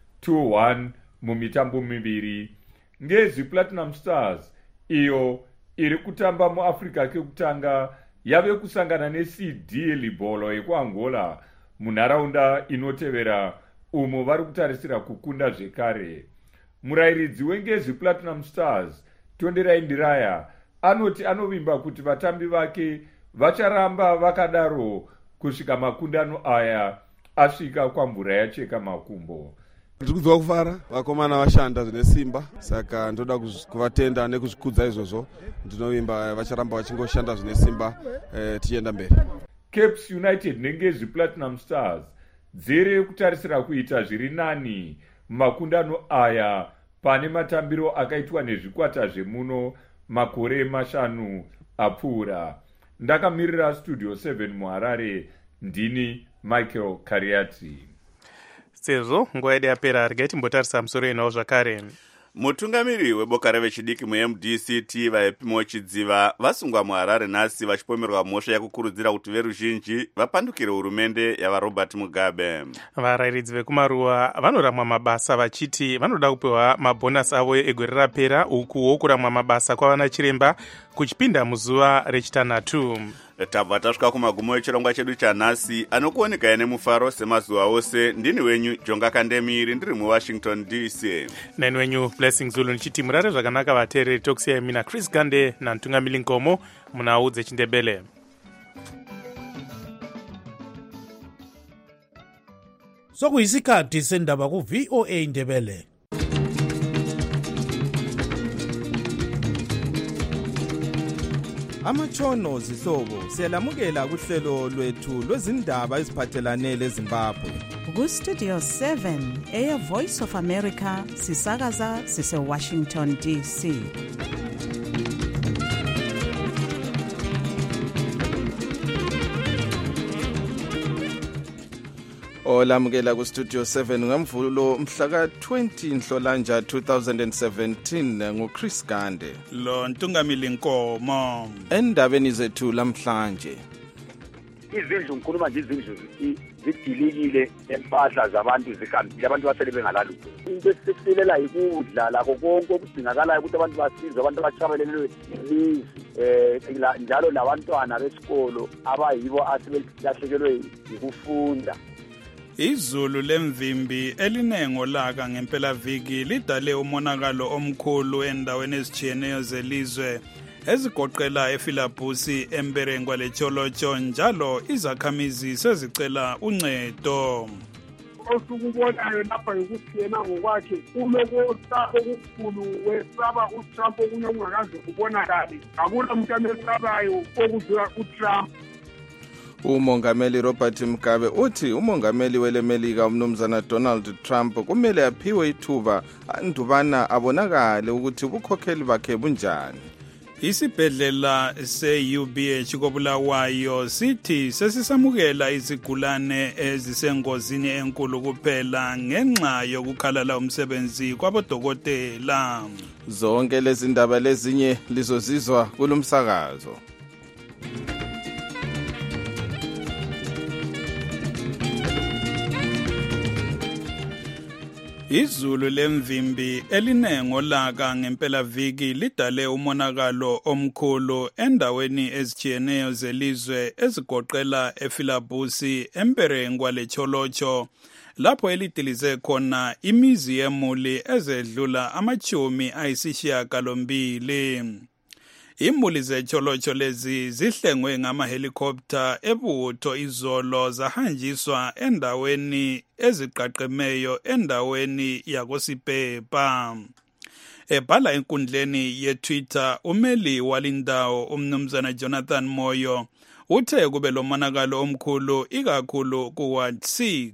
2-1 mumitambo miviri. Ngezi Platinum Stars iyo iri kutamba muAfrica kekutanga yave kusangana neCD Libolo yekuAngola munharaunda inotevera umo vari kutarisira kukunda zvekare. Murairidzi weNgezi Platinum Stars Tonderai Ndiraya anoti anovimba kuti vatambi vake vacharamba vakadaro kusvika makundano aya asvika kwamvura yacheka makumbo. Ndiri kunzwa kufara, vakomana vashanda zvine simba, saka ndoda kuvatenda nekuzvikudza izvozvo. Ndinovimba vacharamba vachingoshanda zvine simba tichienda mberi. Caps United neNgezi Platinum Stars dziri kutarisira kuita zviri nani makundano aya pane matambiro akaitwa nezvikwata zvemuno makore mashanu apfuura. Ndakamirira Studio 7 muHarare, ndini Michael Kariati. Sezvo nguva yedu yapera, regai timbotarisa musoro yenhau zvakare. Mutungamiri weboka revechidiki muMDCT vaipimo chidziva vasungwa muHarare nhasi vachipomerwa mhosva yekukurudzira kuti veruzhinji vapandukire hurumende yavaRobert Mugabe. Varairidzi vekumaruwa vanoramwa mabasa vachiti vanoda kupewa mabhonasi avo egore rapera, ukuwo kuramwa mabasa kwavana chiremba kuchipinda muzuva rechitanhatu. Tabva tasvika kumagumo echirongwa chedu chanhasi, anokuoneka nemufaro semazuva ose. Ndini wenyu Jonga Kandemiri, ndiri muWashington DC. Neni wenyu Blessing Zulu, nichiti murare zvakanaka vateereri. Tokusiyai mina Chris Gande naNtungamiri Nkomo munhau dzechiNdebele. sokuyisikhathi sendaba ku-VOA Indebele. Amatshono zihlobo siyalamukela kuhlelo lwethu lwezindaba eziphathelane leZimbabwe. Ku-Studio 7 Air Voice of America sisakaza sise-Washington DC. Olamukela ku-Studio 7 ngemvulo mhlaka 20 Nhlolanja 2017 nguChris Gande. Lo Ntungamili Nkomo. Endabeni zethu lamhlanje. Izindlu ngikhuluma nje izindlu zidilikile empahla zabantu zihambile abantu basele bengalalutho. Into esisilela ikudla lakho konke okudingakalayo ukuthi abantu basizwe abantu abatshabelelwe imizi njalo labantwana besikolo abayibo asebelahlekelwe yikufunda. Izulu lemvimbi elinengolaka ngempela viki lidale umonakalo omkhulu endaweni ezitshiyeneyo zelizwe ezigoqela eFilabusi, Emberengwa leTsholotsho njalo izakhamizi sezicela uncedo. Osukubonayo lapha ukuthi yena ngokwakhe ulokosaba okukhulu wesaba uTrump okunye ungakaze kubonakali. Akula umuntu amesabayo okudlula uTrump. Umongameli Robert Mugabe uthi umongameli welemelika umnumzana Donald Trump kumele aphiwe ithuba andubana abonakale ukuthi ubukhokheli bakhe bunjani. Isibhedlela se-UBH koBulawayo sithi sesisamukela izigulane ezisengozini enkulu kuphela ngenxa yokukhalala umsebenzi kwabodokotela. Zonke lezi ndaba lezinye lizozizwa kulomsakazo. Izulu lemvimbi elinengolaka ngempela viki lidale umonakalo omkhulu endaweni ezitshiyeneyo zelizwe ezigoqela eFilabusi, Emberengwa leTsholotsho lapho elidilize khona imizi yemuli ezedlula 80. Imuli zeTsholotsho lezi zihlengwe ngamahelikopter ebutho izolo zahanjiswa endaweni eziqaqemeyo endaweni yakosipepa. Ebhala enkundleni yeTwitter umeli walindawo umnumzana Jonathan Moyo uthe kube lomonakalo omkhulu ikakhulu kuWard 6.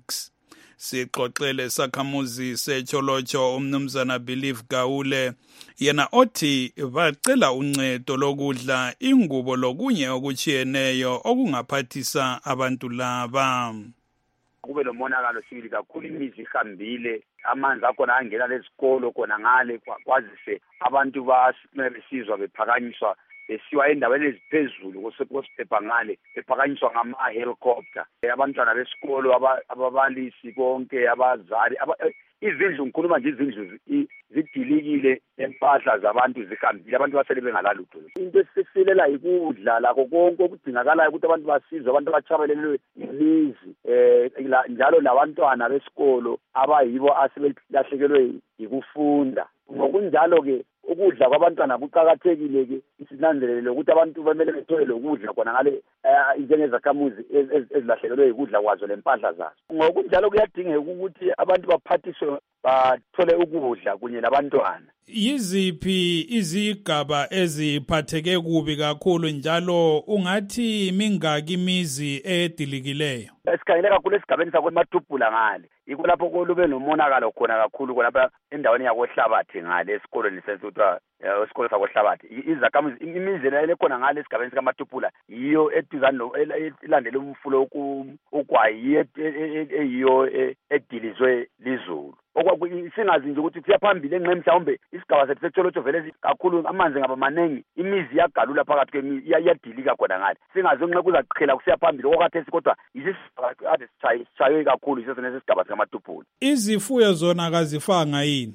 Sixoxele sakhamuzi seTsholotsho umnumzana Believe Gawule yena othi bacela uncedo lokudla ingubo lokunye okuchiyeneyo okungaphathisa abantu laba. Kube lomonakalo sibili kakhulu imizi ihambile amanzi akhona angena lesikolo khona ngale kwazise abantu basizwa bephakanyiswa besiwa endaweni eziphezulu kosiphepha ngale bephakanyiswa ngama-helicopter. Abantwana besikolo ababalisi konke abazali izindlu ngikhuluma nje izindlu zidilikile empahla zabantu zihambile abantu basele bengalalutho. Into esisilela ikudla lakho konke okudingakalayo ukuthi abantu basizwe abantu abatshabelelwe imizi njalo labantwana besikolo abayibo asebelahlekelwe yikufunda. Ngokunjalo-ke ukudla kwabantwana kuqakathekile-ke isinanzelele ukuthi abantu bamele bethole lokudla khona ngale njengezakhamuzi ezilahlekelwe yikudla kwazo lempahla zazo. Ngokunjalo kuyadingeka ukuthi abantu baphathiswe bathole ukudla kunye labantwana. Yiziphi izigaba eziphatheke kubi kakhulu njalo ungathi mingaki imizi edilikileyo? Esikhangele kakhulu esigabeni sakwemathubhula ngale yikho lapho kolube nomonakalo khona kakhulu khonapha endaweni yakohlabathi ngale esikolweni sesithwa esikolo sakohlabathi. Izakhamuzi imizi lekhona ngale esigabeni sikamathuphula yiyo eduzane ilandele umfulo ugwayi eyiyo edilizwe lizulu. Singazi nje ukuthi siyaphambili enxe mhlawumbe isigaba sethu seTsholotsho vele kakhulu amanzi ngaba maningi imizi iyagalula phakathi kwemizi iyadilika khona ngale. Singazi unxe kuzaqhela kusiyaphambili okwathi kodwa isigaba sishaywe kakhulu isesenesigaba sikamathuphula. Izifuyo zona akazifanga yini?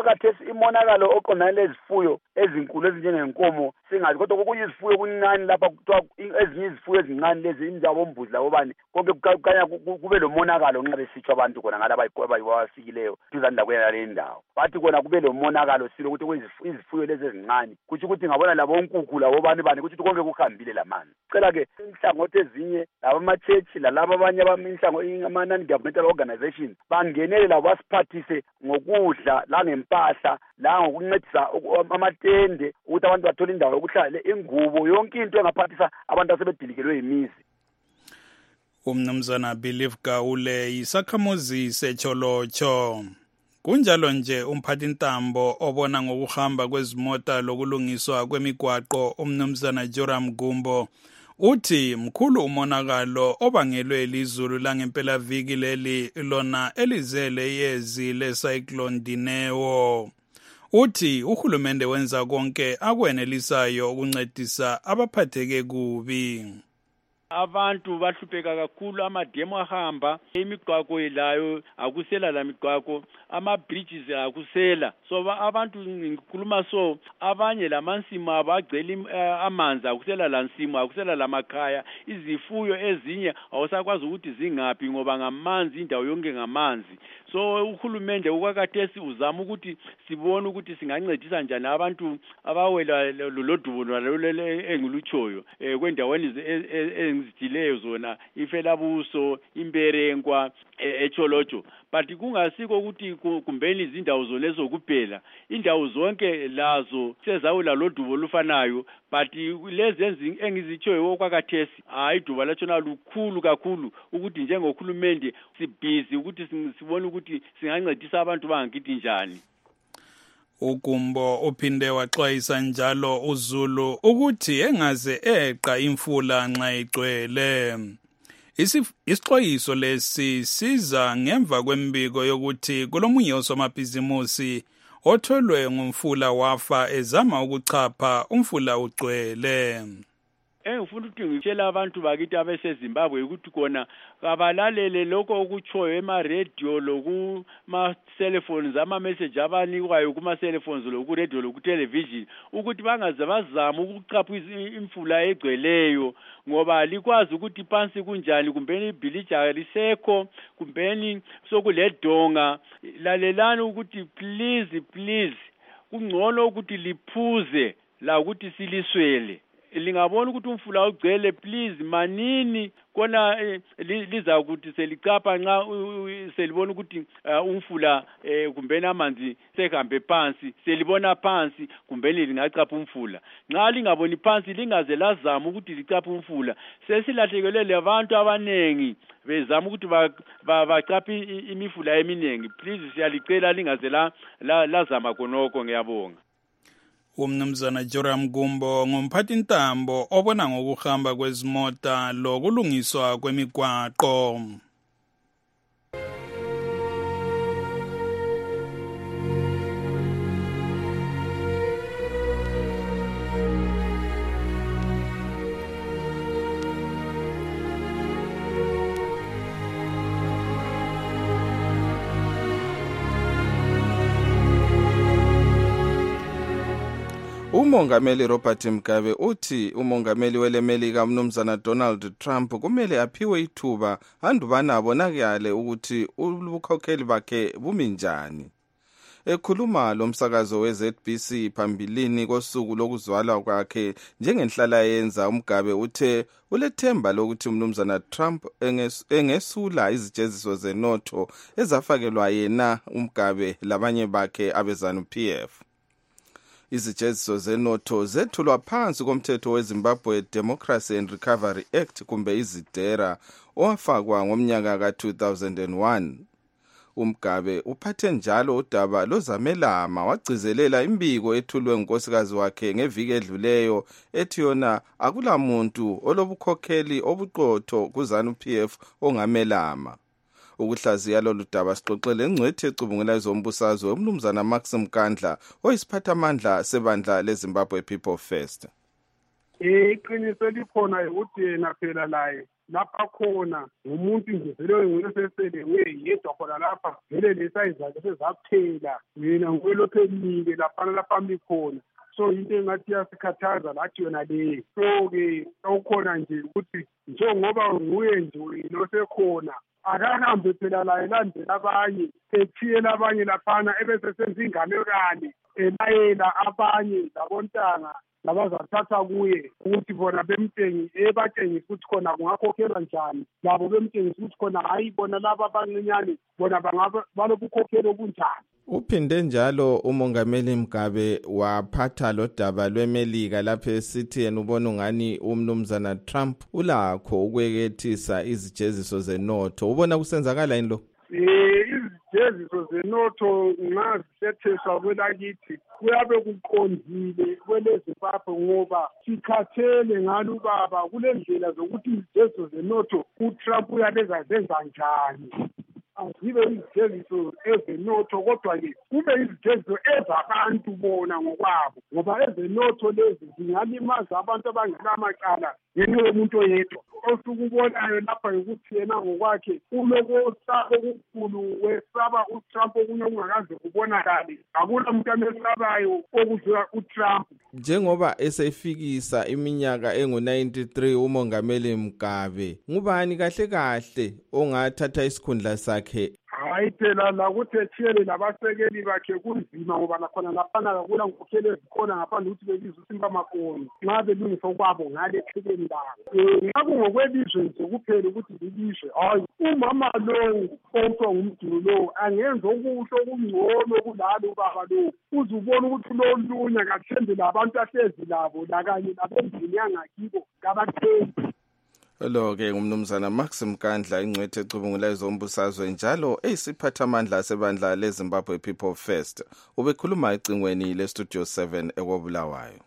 okwakhathesi imonakalo oqondane lezifuyo ezinkulu ezinjengenkomo singazi, kodwa kuyizifuyo kuncane lapha kuthiwa ezinye izifuyo ezincane lezi injabombuzi labobani konke kukanya kube lo monakalo nxa besitsho abantu khona ngalaba abayifikileyo duzane lakuyena le ndawo. Bathi kona kube lo monakalo silo ukuthi izifuyo lezi ezincane kutsho ukuthi ngabona labo nkukhu labobani bani kutsho ukuthi konke kuhambile lamanzi. Cela-ke inhlangothi ezinye labama-church lalaba abanye ama-non-governmental organizations bangenele labo basiphathise ngokudla langempahla langokuncedisa amatende ukuthi abantu bathole indawo yokuhlala, ingubo, yonke into engaphathisa abantu asebedilikelwe yimizi. Umnumzana Believe Gaule yisakhamuzi seCholocho. Kunjalo nje umphathintambo obona ngokuhamba kwezimota lokulungiswa kwemigwaqo umnumzana Joram Gumbo uthi mkhulu umonakalo obangelwe lizulu langempelaviki leli lona elizele yezi lecyclone Dineo. Uthi uhulumende wenza konke akwenelisayo ukuncedisa abaphatheke kubi. Abantu bahlupheka kakhulu, amademo ahamba, imigwaqo ilayo akusela la migwaqo, ama-bridges akusela. So abantu ngikhuluma so abanye lamansimo abagcela amanzi akusela la nsimo, akusela la makhaya, izifuyo ezinye awusakwazi ukuthi zingaphi ngoba ngamanzi, indawo yonke ngamanzi. So uhulumende ukwakhathesi uzama ukuthi sibone ukuthi singancedisa njani abantu abawela lodubo engilutshoyo kwendaweni engizithileyo zona iFelabuso, Imberenkwa, eCholocho. But kungasiko ukuthi kumbeni izindawo zolezo kuphela, indawo zonke lazo sezawula lodubo lufanayo, but lezi engizitshoyo okwakhathesi iduba lachona lukhulu kakhulu ukuthi njengohulumende sibhizi ukuthi sibone ukuthi singancedisa abantu bangakithi njani. Ugumbo uphinde waxwayisa njalo uZulu ukuthi engaze eqa imfula nxa igcwele. Isixwayiso lesi siza ngemva kwembiko yokuthi kulomunye osomabhizimusi otholwe ngumfula wafa ezama ukuchapha umfula ugcwele. Engifuna ukuthi ngitshela abantu bakithi abeseZimbabwe ukuthi kona kabalalele lokho okutshoyo ema-radio lokuma-cellphones, ama-message abanikwayo kuma-cellphones loku-radio loku-television ukuthi bangaze bazama ukuchapha imfula egcweleyo ngoba likwazi ukuthi phansi kunjani, kumbeni ibhilija lisekho, kumbeni sokuledonga. Lalelani ukuthi please kungcono ukuthi liphuze la ukuthi siliswele. Lingabona ukuthi umfula ugcwele, please manini kona liza ukuthi selicapha nxa selibona ukuthi umfula kumbeni amanzi sehambe phansi, selibona phansi kumbeni lingacapha umfula. Nxa lingaboni phansi lingaze lazama ukuthi licapha umfula. Sesilahlekelwe abantu abanengi bezama ukuthi bacaphe imifula eminingi. Please siyalicela lingaze lazama konoko. Ngiyabonga. Umnumzana Joram Gumbo ngumphathintambo obona ngokuhamba kwezimota lokulungiswa kwemigwaqo. Umongameli Robert Mugabe uthi umongameli welemelika umnumzana Donald Trump kumele aphiwe ithuba andubana abonakale ukuthi ubukhokheli bakhe bumi njani. Ekhuluma lomsakazo weZBC phambilini kosuku lokuzalwa kwakhe njengenhlala yenza, uMugabe uthe ulethemba lokuthi umnumzana Trump engesula izijeziso zenotho ezafakelwa yena uMugabe labanye bakhe abeZANU-PF. Izijeziso zenotho zethulwa phansi komthetho weZimbabwe Democracy and Recovery Act kumbe izidera owafakwa ngomnyaka ka-2001. uMugabe uphathe njalo udaba lozamelama wagcizelela imbiko ethulwe ngunkosikazi wakhe ngeviki edluleyo ethi yona akulamuntu olobukhokheli obuqotho kuZANU-PF ongamelama. Ukuhlaziya lolu daba sixoxele engcwethi ecubungela ezombusazwe umnumzana Maxim Kandla oyisiphathamandla sebandla leZimbabwe People First. Iqiniso likhona ukuthi yena phela laye lapha khona ngumuntu nje vele ngulesesele yedwa khona lapha vele lesayizakhe sezaphela mina ngwelokhu emile lapha mikhona so into engathi yasikhathaza lathi yona leyo so-ke awukhona nje ukuthi njengoba nguye nje losekhona akahambe phela laye landela abanye ethiyela abanye laphana ebesesenza inganekane elayela abanye labontanga labazathatha kuye ukuthi bona ebatshengisa ukuthi khona kungakhokhelwa njani labo bemtshengisa ukuthi khona hayi bona laba abancinyane bona balobukhokhelo obunjani. Uphinde njalo umongameli Mugabe waphatha lo daba lweMelika lapho esithi yena ubona ungani umnumzana Trump ulakho ukwekethisa izijeziso zenotho. Ubona kusenzakala yini lo? Izijeziso zenotho nxa zisetheswa kwelakithi kuyabe kuqondile kweleZimbabwe ngoba sikhathele ngalo baba kule ndlela zokuthi izijeziso zenotho uTrump uyabenza njani. Azibe izijeziso ezenotho kodwa-ke kube izijeziso ezabantu bona ngokwabo ngoba ezenotho lezi zingalimaza abantu abangelamacala ngenxa yomuntu oyedwa. Osukubonayo lapha ukuthi yena ngokwakhe ulokosaba okukhulu wesaba uTrump okunye okungakaze kubonakale. Akula muntu amesabayo okudlula uTrump. Njengoba esefikisa iminyaka engu-93 umongameli Mugabe, ngubani kahle kahle ongathatha isikhundla sakhe? Hayi phela la ukuthi ethiyele labasekeli bakhe kunzima ngoba nakhona laphana kakula ngokhokhela ezikhona ngaphandle ukuthi belizwe uSimba Makoni nxa belungisa kwabo ngale ehlekeni labo. Ngaku ngokwelizwe nje kuphela ukuthi lilizwe. Hayi umama lowo omfo ngumdulu lowo angenza okuhle okungcono kulalo baba lowo. Uzubona ukuthi lolunya kathembe labantu ahlezi labo lakanye labendini yangakibo kabathembi. Lo-ke ngumnumzana Max Mkandla ingcwethe ecubungula ezombusazwe njalo eyisiphathamandla sebandla leZimbabwe People First. Ubekhuluma ecingweni leStudio 7 eKobulawayo.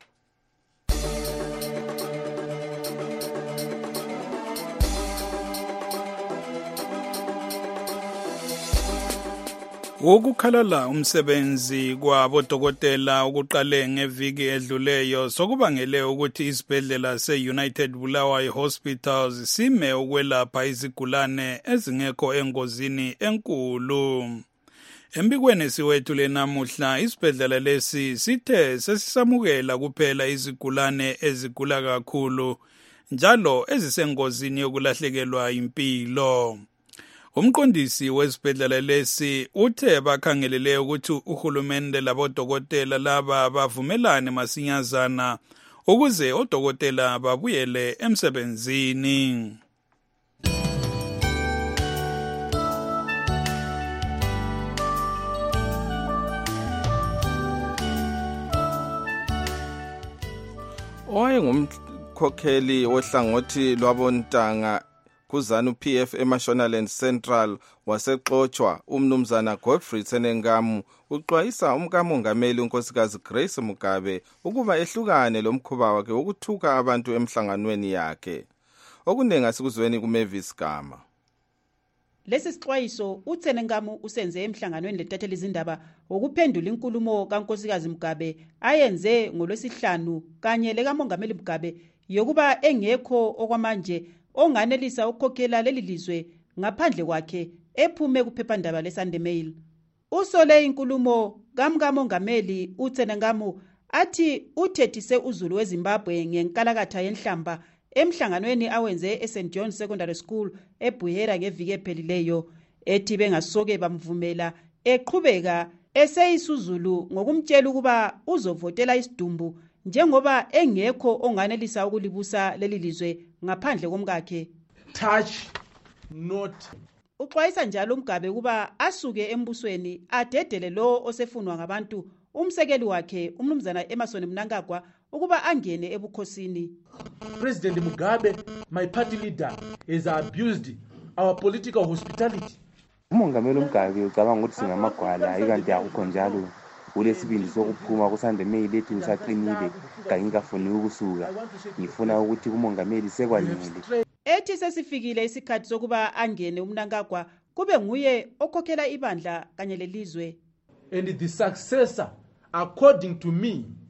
Ukukhalala umsebenzi kwabodokotela ukuqale ngeviki edluleyo sokubangele ukuthi isibhedlela se-United Bulawayo Hospitals sime ukwelapha izigulane ezingekho engozini enkulu. Embikweni siwethu namuhla isibhedlela lesi sithe sesisamukela kuphela izigulane ezigula kakhulu njalo ezisengozini yokulahlekelwa impilo. Umqondisi wesibhedlela lesi uthe bakhangelele ukuthi uhulumende labodokotela laba bavumelane masinyazana ukuze odokotela babuyele emsebenzini. Owayengumkhokheli wohlangothi lwabontanga kuZanu PF eMashonaland Central wasexoxwa umnumzana Godfrey Tsenengamu uxwayisa umkamongameli unkosikazi Grace Mugabe ukuba ehlukane lomkhuba wakhe ukuthuka abantu emhlanganweni yakhe. Okunenga sikuzweni kuMavis Gama. Lesi sixwayiso uTsenengamu usenze emhlanganweni letatheli izindaba ukuphendula inkulumo kankosikazi Mugabe ayenze ngolwesihlanu kanye lekamongameli Mugabe yokuba engekho okwamanje onganelisa ukukhokhela leli lizwe ngaphandle kwakhe ephume kuphephandaba leSunday Mail. Usole inkulumo kamongameli uTsenengamu athi uthethise uZulu weZimbabwe ngenkalakatha yenhlamba emhlanganweni awenze eSt John Secondary School eBuhera ngeviki ephelileyo ethi bengasoke bamvumela eqhubeka eseyisuzulu ngokumtshela ukuba uzovotela isidumbu njengoba engekho onganelisa ukulibusa leli lizwe ngaphandle komkakhe. Touch not. Uxwayisa njalo uMgabe kuba asuke embusweni adedele lo osefunwa ngabantu umsekeli wakhe umnumzana Emerson Mnangagwa ukuba angene ebukhosini. President Mugabe, my party leader, has abused our political hospitality. Umongameli uMgabe ucabanga ukuthi singamagwala ikanti akukho njalo. Ulesibindi sokuphuma kuSunday Mail ethi usaqinile kanye ngafuni ukusuka. Ngifuna ukuthi umongameli sekwanele. Ethi sesifikile isikhathi sokuba angene uMnangagwa kube nguye okhokhela ibandla kanye lelizwe. And the successor, according to me,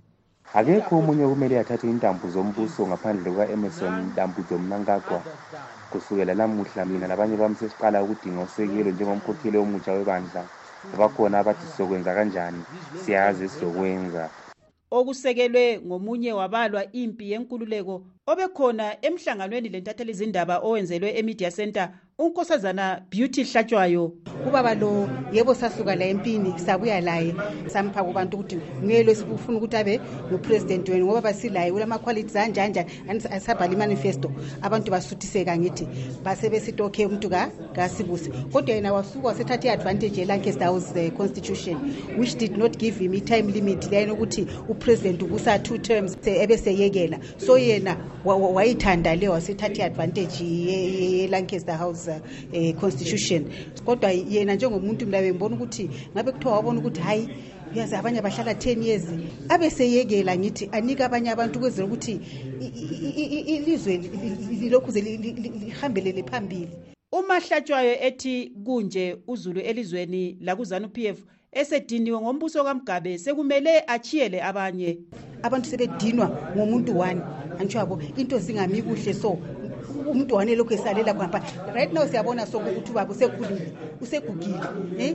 akekho omunye kumele athathe intambo zombuso ngaphandle kuka-emerson dambudzo mnangagwa. Kusukela namuhla mina labanye bami sesiqala ukudinga usekelo njengomkhokheli omutsha webandla. Bakhona abathi sizokwenza kanjani, siyazi sizokwenza. Okusekelwe ngomunye wabalwa impi yenkululeko obekhona emhlanganweni lentatheli izindaba owenzelwe eMedia Center unkosazana Beauty Hlatshwayo. Ubaba lo yebo sasuka la empini sabuya laye sampha kubantu ukuthi ngiyelo sifuna ukuthi abe nopresident wenu ngoba basilaye ulama qualities anjanja asabhala imanifesto abantu basuthiseka ngithi base besithi okay umuntu kaSibusi kodwa yena wasuka wasethatha advantage eLancaster House constitution which did not give him a time limit lena ukuthi upresident ubusa 2 terms ebeseyekela so yena wayithanda le wasethatha advantage eLancaster House constitution kodwa yena njengomuntu mlabe ngibona ukuthi ngabe kuthiwa wabona ukuthi hayi uyazi abanye bahlala 10 years abeseyekela ngithi anika abanye abantu kwezela ukuthi ilizwe lokhu lihambelele phambili. UMahlatshwayo ethi kunje uZulu elizweni la kuZanu PF esediniwe ngombuso kaMgabe sekumele achiyele abanye abantu sebedinwa ngomuntu wani anjwabo into zingami kuhle so umuntu wane lokho esalela kwapha right now siyabona sokuthi ubaba usegugile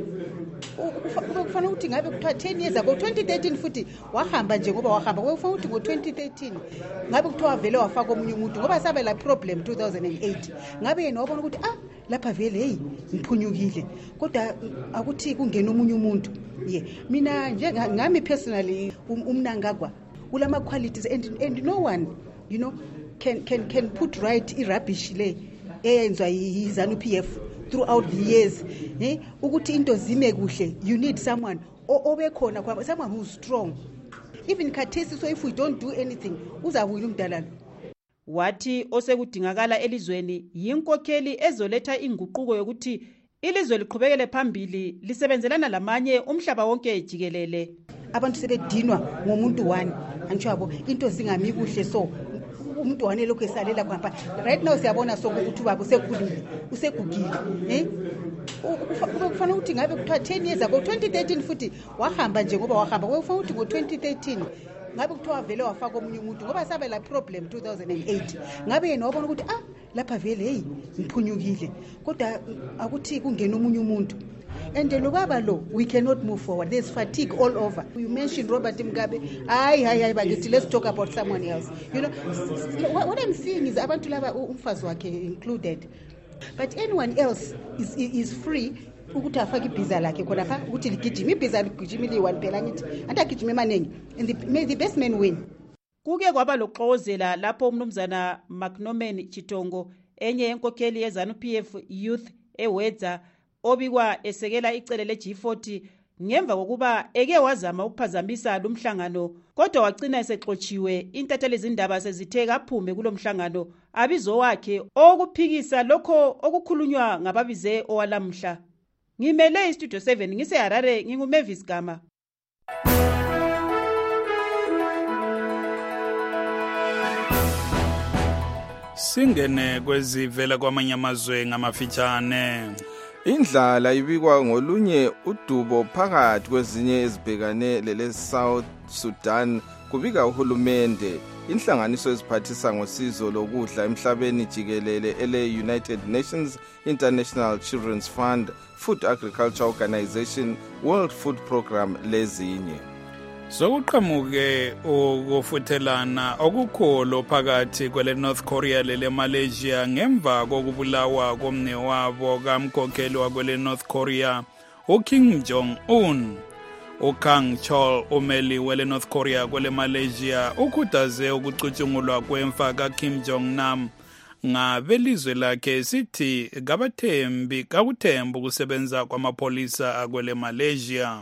kufanele ukuthi ngabe kuthiwa 10 years ago 2013 futhi wahamba nje ngoba wahamba kufanele ukuthi ngo2013 ngabe kuthiwa vele wafaka omunye umuntu ngoba sabe la problem 2008 ngabe yena wabona ukuthi lapha vele hey ngiphunyukile kodwa akuthi kungena omunye umuntu mina nje ngami personally umnangagwa ulama qualities and no one you know can put right irubbish le eyenzwa yiZanu PF throughout the years ukuthi into zime kuhle you need someone obekhona kwa someone who's strong even khathesi so if we don't do anything uzawuwina umdalalo. Wathi osekudingakala elizweni yinkokheli ezoletha inguquko yokuthi ilizwe liqhubekele phambili lisebenzelana lamanye umhlaba wonke jikelele. Abantu sebedinwa ngomuntu wani anjwabo into zingami kuhle so umuntu wane lokho esalela kwapha right now siyabona sokuthi ubaba usegugile kufanele ukuthi ngabe kuthiwa 10 years ago 2013 futhi wahamba nje ngoba wahamba kufanele ukuthi ngo2013 ngabe kuthiwa vele wafaka omunye umuntu ngoba sabe la problem 2008 ngabe yena wabona ukuthi lapha vele hey ngiphunyukile kodwa akuthi kungena omunye umuntu. And lubaba lo we cannot move forward, there's fatigue all over. You mentioned Robert Mugabe. Bagithi, let's talk about someone else. You know what I'm seeing is abantu laba umfazi wakhe included, but anyone else is free ukuthi afake ibhiza lakhe khona pha ukuthi ligijime ibhiza ligijimile one phela ngithi andagijime emanengi and may the best man win. Kuke kwaba loxozela lapho umnumzana McNorman Chitongo enye yenkokheli yeZanu PF Youth ewedza obikwa esekela icele leG40 ngemva kokuba eke wazama ukuphazamisa lumhlangano kodwa wagcina esexotshiwe. Intatheli izindaba sezithe kaphume kulomhlangano abizo wakhe okuphikisa lokho okukhulunywa ngababize owalamhla. Ngimele iStudio 7 ngiseHarare nginguMavis Gama. Singene kwezivela kwamanye amazwe ngamafitshane. Indlala ibikwa ngolunye udubo phakathi kwezinye ezibhekane lele South Sudan kubika uhulumende. Inhlanganiso eziphathisa ngosizo lokudla emhlabeni jikelele ele United Nations International Children's Fund, Food Agriculture Organization, World Food Program lezinye. Sokuqhamuke ukufuthelana okukhulu phakathi kwele North Korea lele Malaysia ngemva kokubulawa komnewabo kamkhokheli wakwele North Korea uKim Jong Un. uKang Chol umeli wele North Korea kwele Malaysia ukhuthaze ukucutshungulwa kwemfa kaKim Jong Nam ngabelizwe lakhe sithi kakuthemba ukusebenza kwamapolisa akwele Malaysia.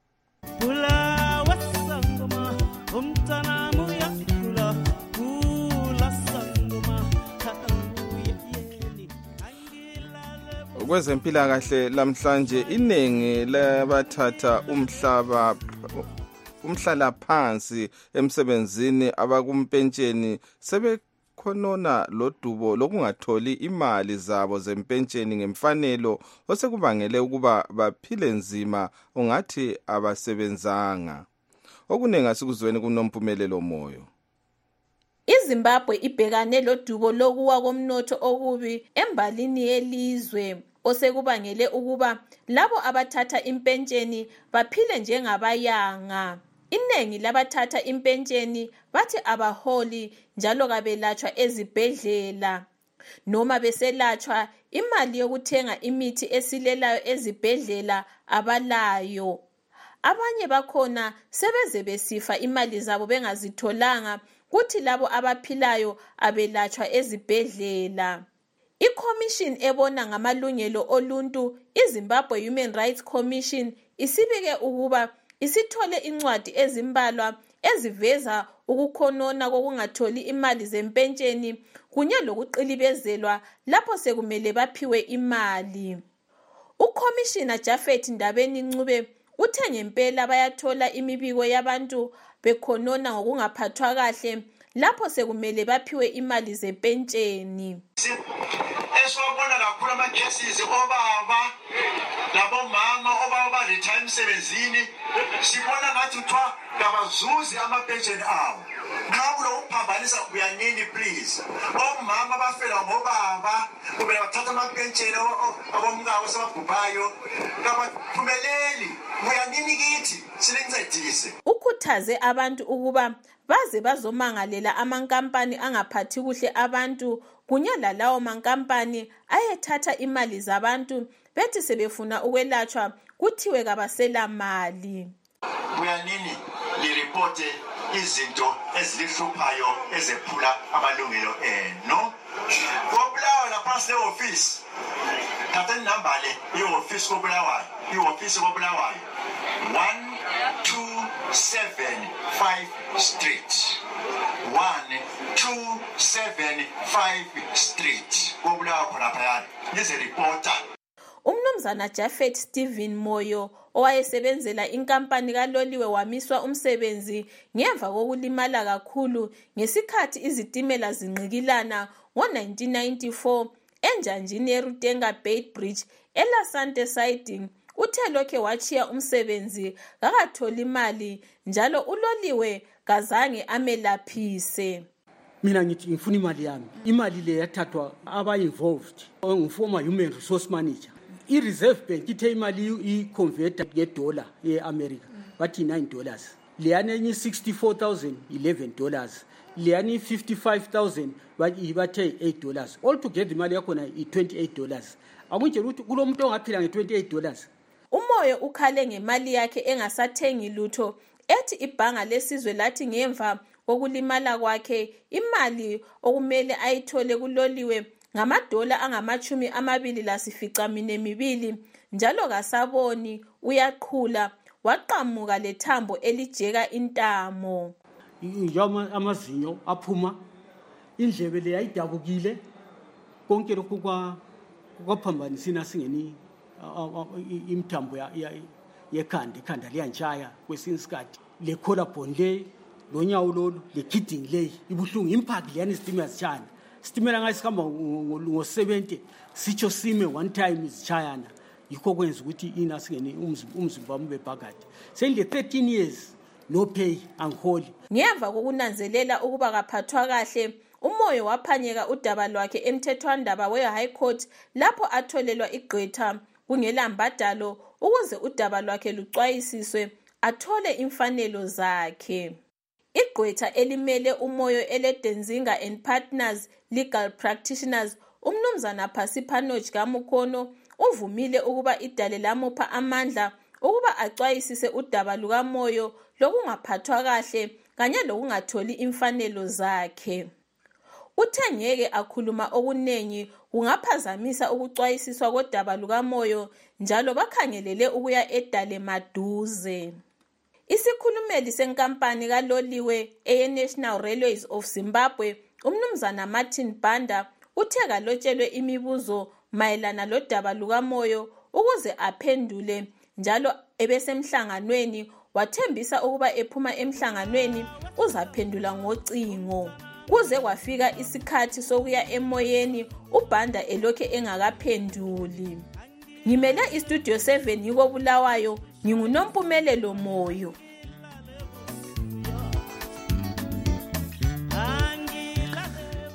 Kwezempilakahle lamhlanje inengi labathatha umhlala phansi emsebenzini abakumpentsheni sebekhonona lodubo lokungatholi imali zabo zempentsheni ngemfanelo osekubangele ukuba baphile nzima ungathi abasebenzanga. okuningi asikuzweni kunompumelelo moyo. iZimbabwe ibhekane lodubo lokuwa komnotho okubi embalini yelizwe osekubangele ukuba labo abathatha impentsheni baphile njengabayanga. Iningi labathatha impentsheni bathi abaholi njalo kabelatshwa ezibhedlela. Noma beselatshwa imali yokuthenga imithi esilelayo ezibhedlela abalayo. Abanye bakhona sebeze besifa imali zabo bengazitholanga, kuthi labo abaphilayo abelatshwa ezibhedlela. ICommission ebona ngamalungelo oluntu, iZimbabwe Human Rights Commission, isibike ukuba isithole incwadi ezimbalwa eziveza ukukhonona kokungatholi imali zempentsheni kunye lokuqilibezelwa lapho sekumele baphiwe imali. UCommissioner Japhet Ndabeni-Ncube uthe ngempela bayathola imibiko yabantu bekhonona ngokungaphathwa kahle lapho sekumele baphiwe imali zempentsheni. Eswabona kakhulu ama-cases obaba labomama obaba retire emsebenzini, sibona ngathi kuthiwa kabazuzi ama-pension abo. Nxa kulokuphambanisa kuyanini please. Omama bafela ngobaba kumele bathatha ama-pension abomkabo sebabhubhayo. Kabaphumeleli, kuyanini kithi silincedise. Ukhuthaze abantu ukuba baze bazomangalela amankampani angaphathi kuhle abantu kunye lalawo mankampani ayethatha imali zabantu bethi sebefuna ukwelatshwa kuthiwe kabasela mali. Kuyanini liripote izinto ezilihluphayo ezephula amalungelo eno. Kobulawayo laphansi le-ofisi, thatha inamba le i-ofisi kobulawayo, i-ofisi kobulawayo 1275 Street 1275 Street kobulawayo khona phayana lize-reporta. Umnumzana Japhet Stephen Moyo owayesebenzela inkampani kaloliwe wamiswa umsebenzi ngemva kokulimala kakhulu ngesikhathi izitimela zinqikilana ngo-1994 enjanjini yeRutenga Bay Bridge eLasante Siding. Uthe lokhe wachiya umsebenzi kakatholi imali njalo uloliwe kazange amelaphise. Mina ngithi ngifuna imali yami. Imali le yathathwa aba-involved former human resource manager. I-Reserve Bank ithe imali i-converter ye-dollar ye-America bathi $9. Leyana enye $64,000 $11. Leyana $55,000 bathe $8. Altogether imali yakhona i-$28. Akutshela ukuthi kulomuntu ongaphila nge-$28. Umoyo ukhale ngemali yakhe engasathengi lutho, ethi ibhanga lesizwe lathi ngemva kokulimala kwakhe imali okumele ayithole kuloliwe ngamadola angama-22 njalo kasaboni uyaqhula waqamuka lethambo elijeka intamo. Njalo amazinyo aphuma, indlebe le yayidabukile, konke lokhu kwaphambanisina singeni imthambo yekhanda liyantshaya kwesinye isikhathi le collarbone le lonyawo lolu le kidney le ibuhlungu impact leyani isitimela zitshana. Sitimela ngayisihamba ngo-70 sitsho sime one time izitshayana. Yikho kwenza ukuthi ina singeni umzimba wami ubebhakade. Sengile 13 years no pay angiholi. Ngemva kokunanzelela ukuba kaphathwa kahle, umoyo waphanyeka udaba lwakhe emthethwandaba we-High Court lapho atholelwa igqwetha kungela mbadalo ukuze udaba lwakhe lucwayisiswe athole imfanelo zakhe. Igqwetha elimele umoyo ele-Denzinga and Partners Legal Practitioners, umnumzana Phasipanoch Kamukhono, uvumile ukuba idale lamupha amandla ukuba acwayisise udaba lukamoyo lokungaphathwa kahle kanye lokungatholi imfanelo zakhe. Uthe ngeke akhuluma okunengi kungaphazamisa ukucwayisiswa kodaba lukamoyo njalo bakhangelele ukuya edale maduze. Isikhulumeli senkampani kaloliwe eye-National Railways of Zimbabwe, umnumzana Martin Banda, uthe kalotshelwe imibuzo mayelana lodaba lukamoyo ukuze aphendule njalo ebesemhlanganweni wathembisa ukuba ephuma emhlanganweni uzaphendula ngocingo. Kuze kwafika isikhathi sokuya emoyeni uBanda elokhe engakaphenduli. Ngimele iStudio 7 yiko Bulawayo, nginguNompumelelo Moyo.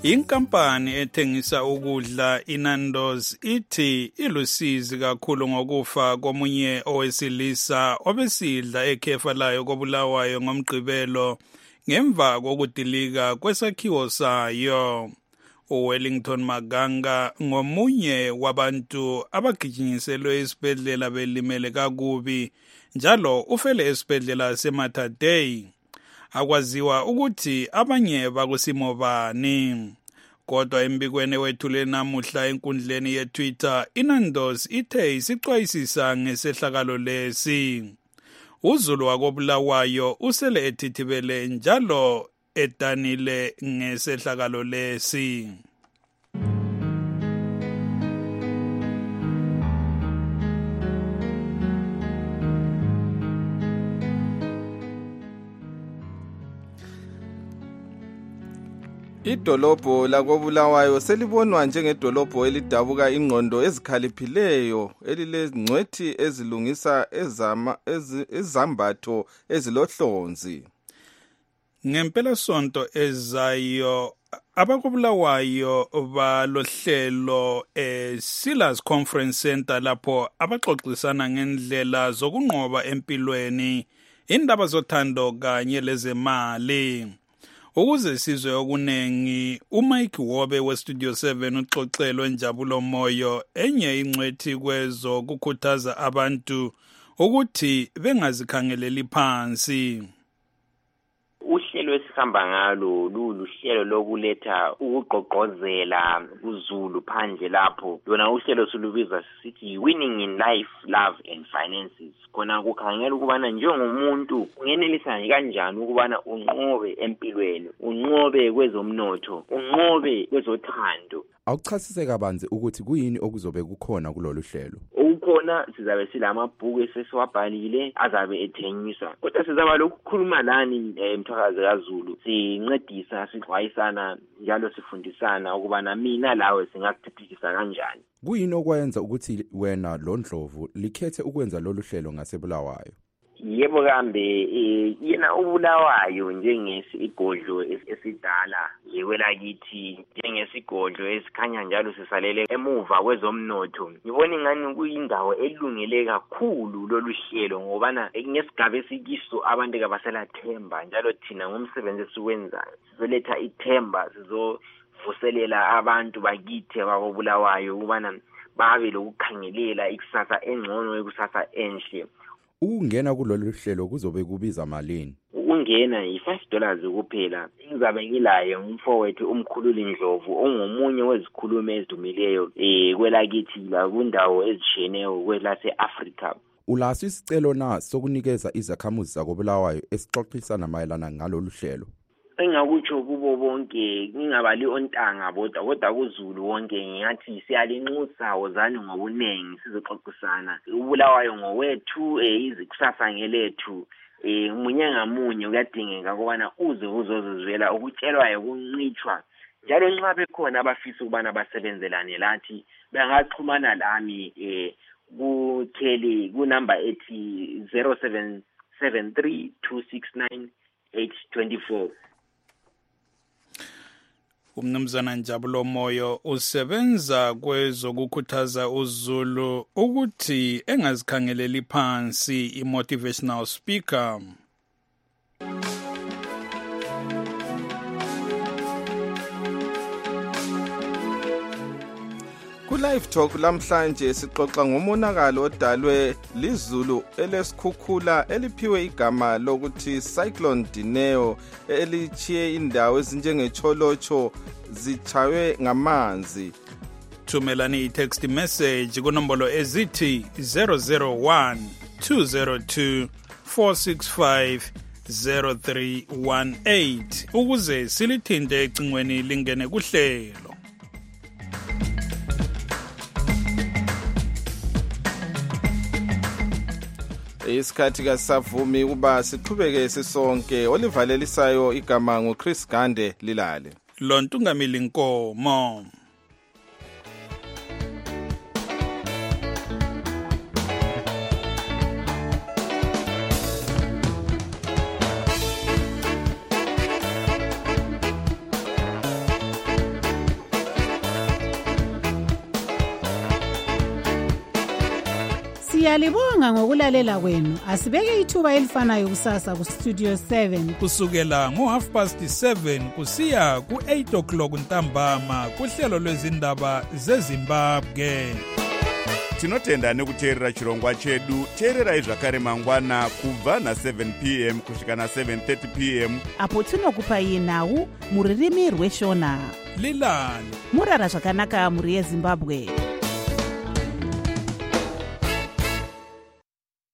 Inkampani ethengisa ukudla iNando's ithi ilusizi kakhulu ngokufa komunye owesilisa obesidla ekhefa layo koBulawayo ngoMgqibelo ngemva kokudilika kwesakhiwo sayo. uWellington Maganga ngomunye wabantu abagijinyiselwe esibhedlela belimele kakubi njalo ufele esibhedlela seMatadei. Akwaziwa ukuthi abanye bakusimo bani. Kodwa embikweni wethule namuhla enkundleni yeTwitter, iNando's ithe isixwayisisa ngesehlakalo lesi. uZulu wakoBulawayo usele ethithibele njalo edanile ngesehlakalo lesi. Idolobho lakoBulawayo selibonwa njengedolobho elidabuka ingqondo ezikhaliphileyo elilezingcwethi ezilungisa ezambatho ezilohlonzi. Ngempela sonto ezayo abakoBulawayo balohlelo Silas Conference Center lapho abaxoxisana ngendlela zokunqoba empilweni, indaba zothando kanye lezemali. Ukuze sizwe okunengi, uMike Wobe weStudio 7 uxoxelo Njabulo Moyo enye ingcwethi kwezo kukhuthaza abantu ukuthi bengazikhangeleli phansi. Uhlelo esihamba ngalo luhlelo lokuletha ukugqogqozela uZulu phandle lapho. Lona uhlelo solubiza sithi winning in life, love and finances. Kona kukhangela ukubana njengomuntu ungenelisa kanjani ukubana unqobe empilweni, unqobe kwezomnotho, unqobe kwezothando. Awuchasise kabanzi ukuthi kuyini okuzobe kukhona kulolu hlelo. Ukukhona sizabe silamabhuku esesiwabhalile azabe ethengiswa. Kodwa sizaba lokukhuluma lani emthakazi kaZulu, sincedisa, sixwayisana njalo sifundisana ukubana mina lawe singakuthuthukisa kanjani. Kuyini okwenza ukuthi wena loNdlovu likhethe ukwenza lolu hlelo ngaseBulawayo? Yebo kambe yena uBulawayo njengesigodlo esidala yewelakithi, njengesigodlo esikhanya njalo sisalele emuva kwezomnotho. Ngibona ingani kuyindawo elungele kakhulu lolu hlelo ngobana ngesigaba esikiso abantu kabaselathemba njalo thina ngomsebenzi esiwenzayo sizoletha ithemba, sizovuselela abantu bakithi abakoBulawayo ukubana babe lokukhangelela ikusasa engcono, ikusasa enhle. Ukungena kulolu hlelo kuzobe kubiza malini? Ukungena $5 kuphela. Ngizabe ngilaye umfowethu umkhululi Ndlovu ongomunye wezikhulumi ezidumileyo kwelakithi la kundawo ezishiyeneyo kwelase-Africa. Ulaso isicelo na sokunikeza izakhamuzi zakoBulawayo esixoxisana mayelana ngalolu hlelo? Engakutsho kubo bonke, ngingabali ontanga bodwa kodwa kuZulu wonke ngingathi siyalinxusa wozani ngobunengi sizoxoxisana. uBulawayo ngowethu, izikusasa ngelethu. Munye ngamunye kuyadingeka ukubana uze uzozizwela ukutshelwayo kuncitshwa. Njalo nxa bekhona abafisa ukubana basebenzelane lathi bangaxhumana lami kutheli kunamba ethi 0773269824. Umnumzana Njabulo Moyo usebenza kwezokukhuthaza uZulu ukuthi engazikhangeleli phansi, i-motivational speaker. Ku-Live Talk lamhlanje sixoxa ngomonakalo odalwe liZulu elesikhukhula eliphiwe igama lokuthi Cyclone Dineo elichiye indawo ezinjengecholocho zichaywe ngamanzi. Thumelani i-text message kunombolo ezithi 001 202 465 0318 ukuze silithinte ecingweni lingene kuhlelo. Isikhathi kasavumi kuba siqhubeke sisonke. Olivalelisayo igama nguChris Gande Lilale. Lontungamili Nkomo. Siyalibonga ngokulalela kwenu. Asibeke ithuba elifanayo kusasa ku Studio 7 kusukela ngo7:30 kusiya ku8 o'clock ntambama kuhlelo lwezindaba zeZimbabwe. Tinotenda nekuteerera chirongwa chedu. Teererai zvakare mangwana kubva na7 p.m. kusvika na7:30 p.m. apo tinokupai nhau muririmi rweshona. Lilani murara zvakanaka muri yeZimbabwe.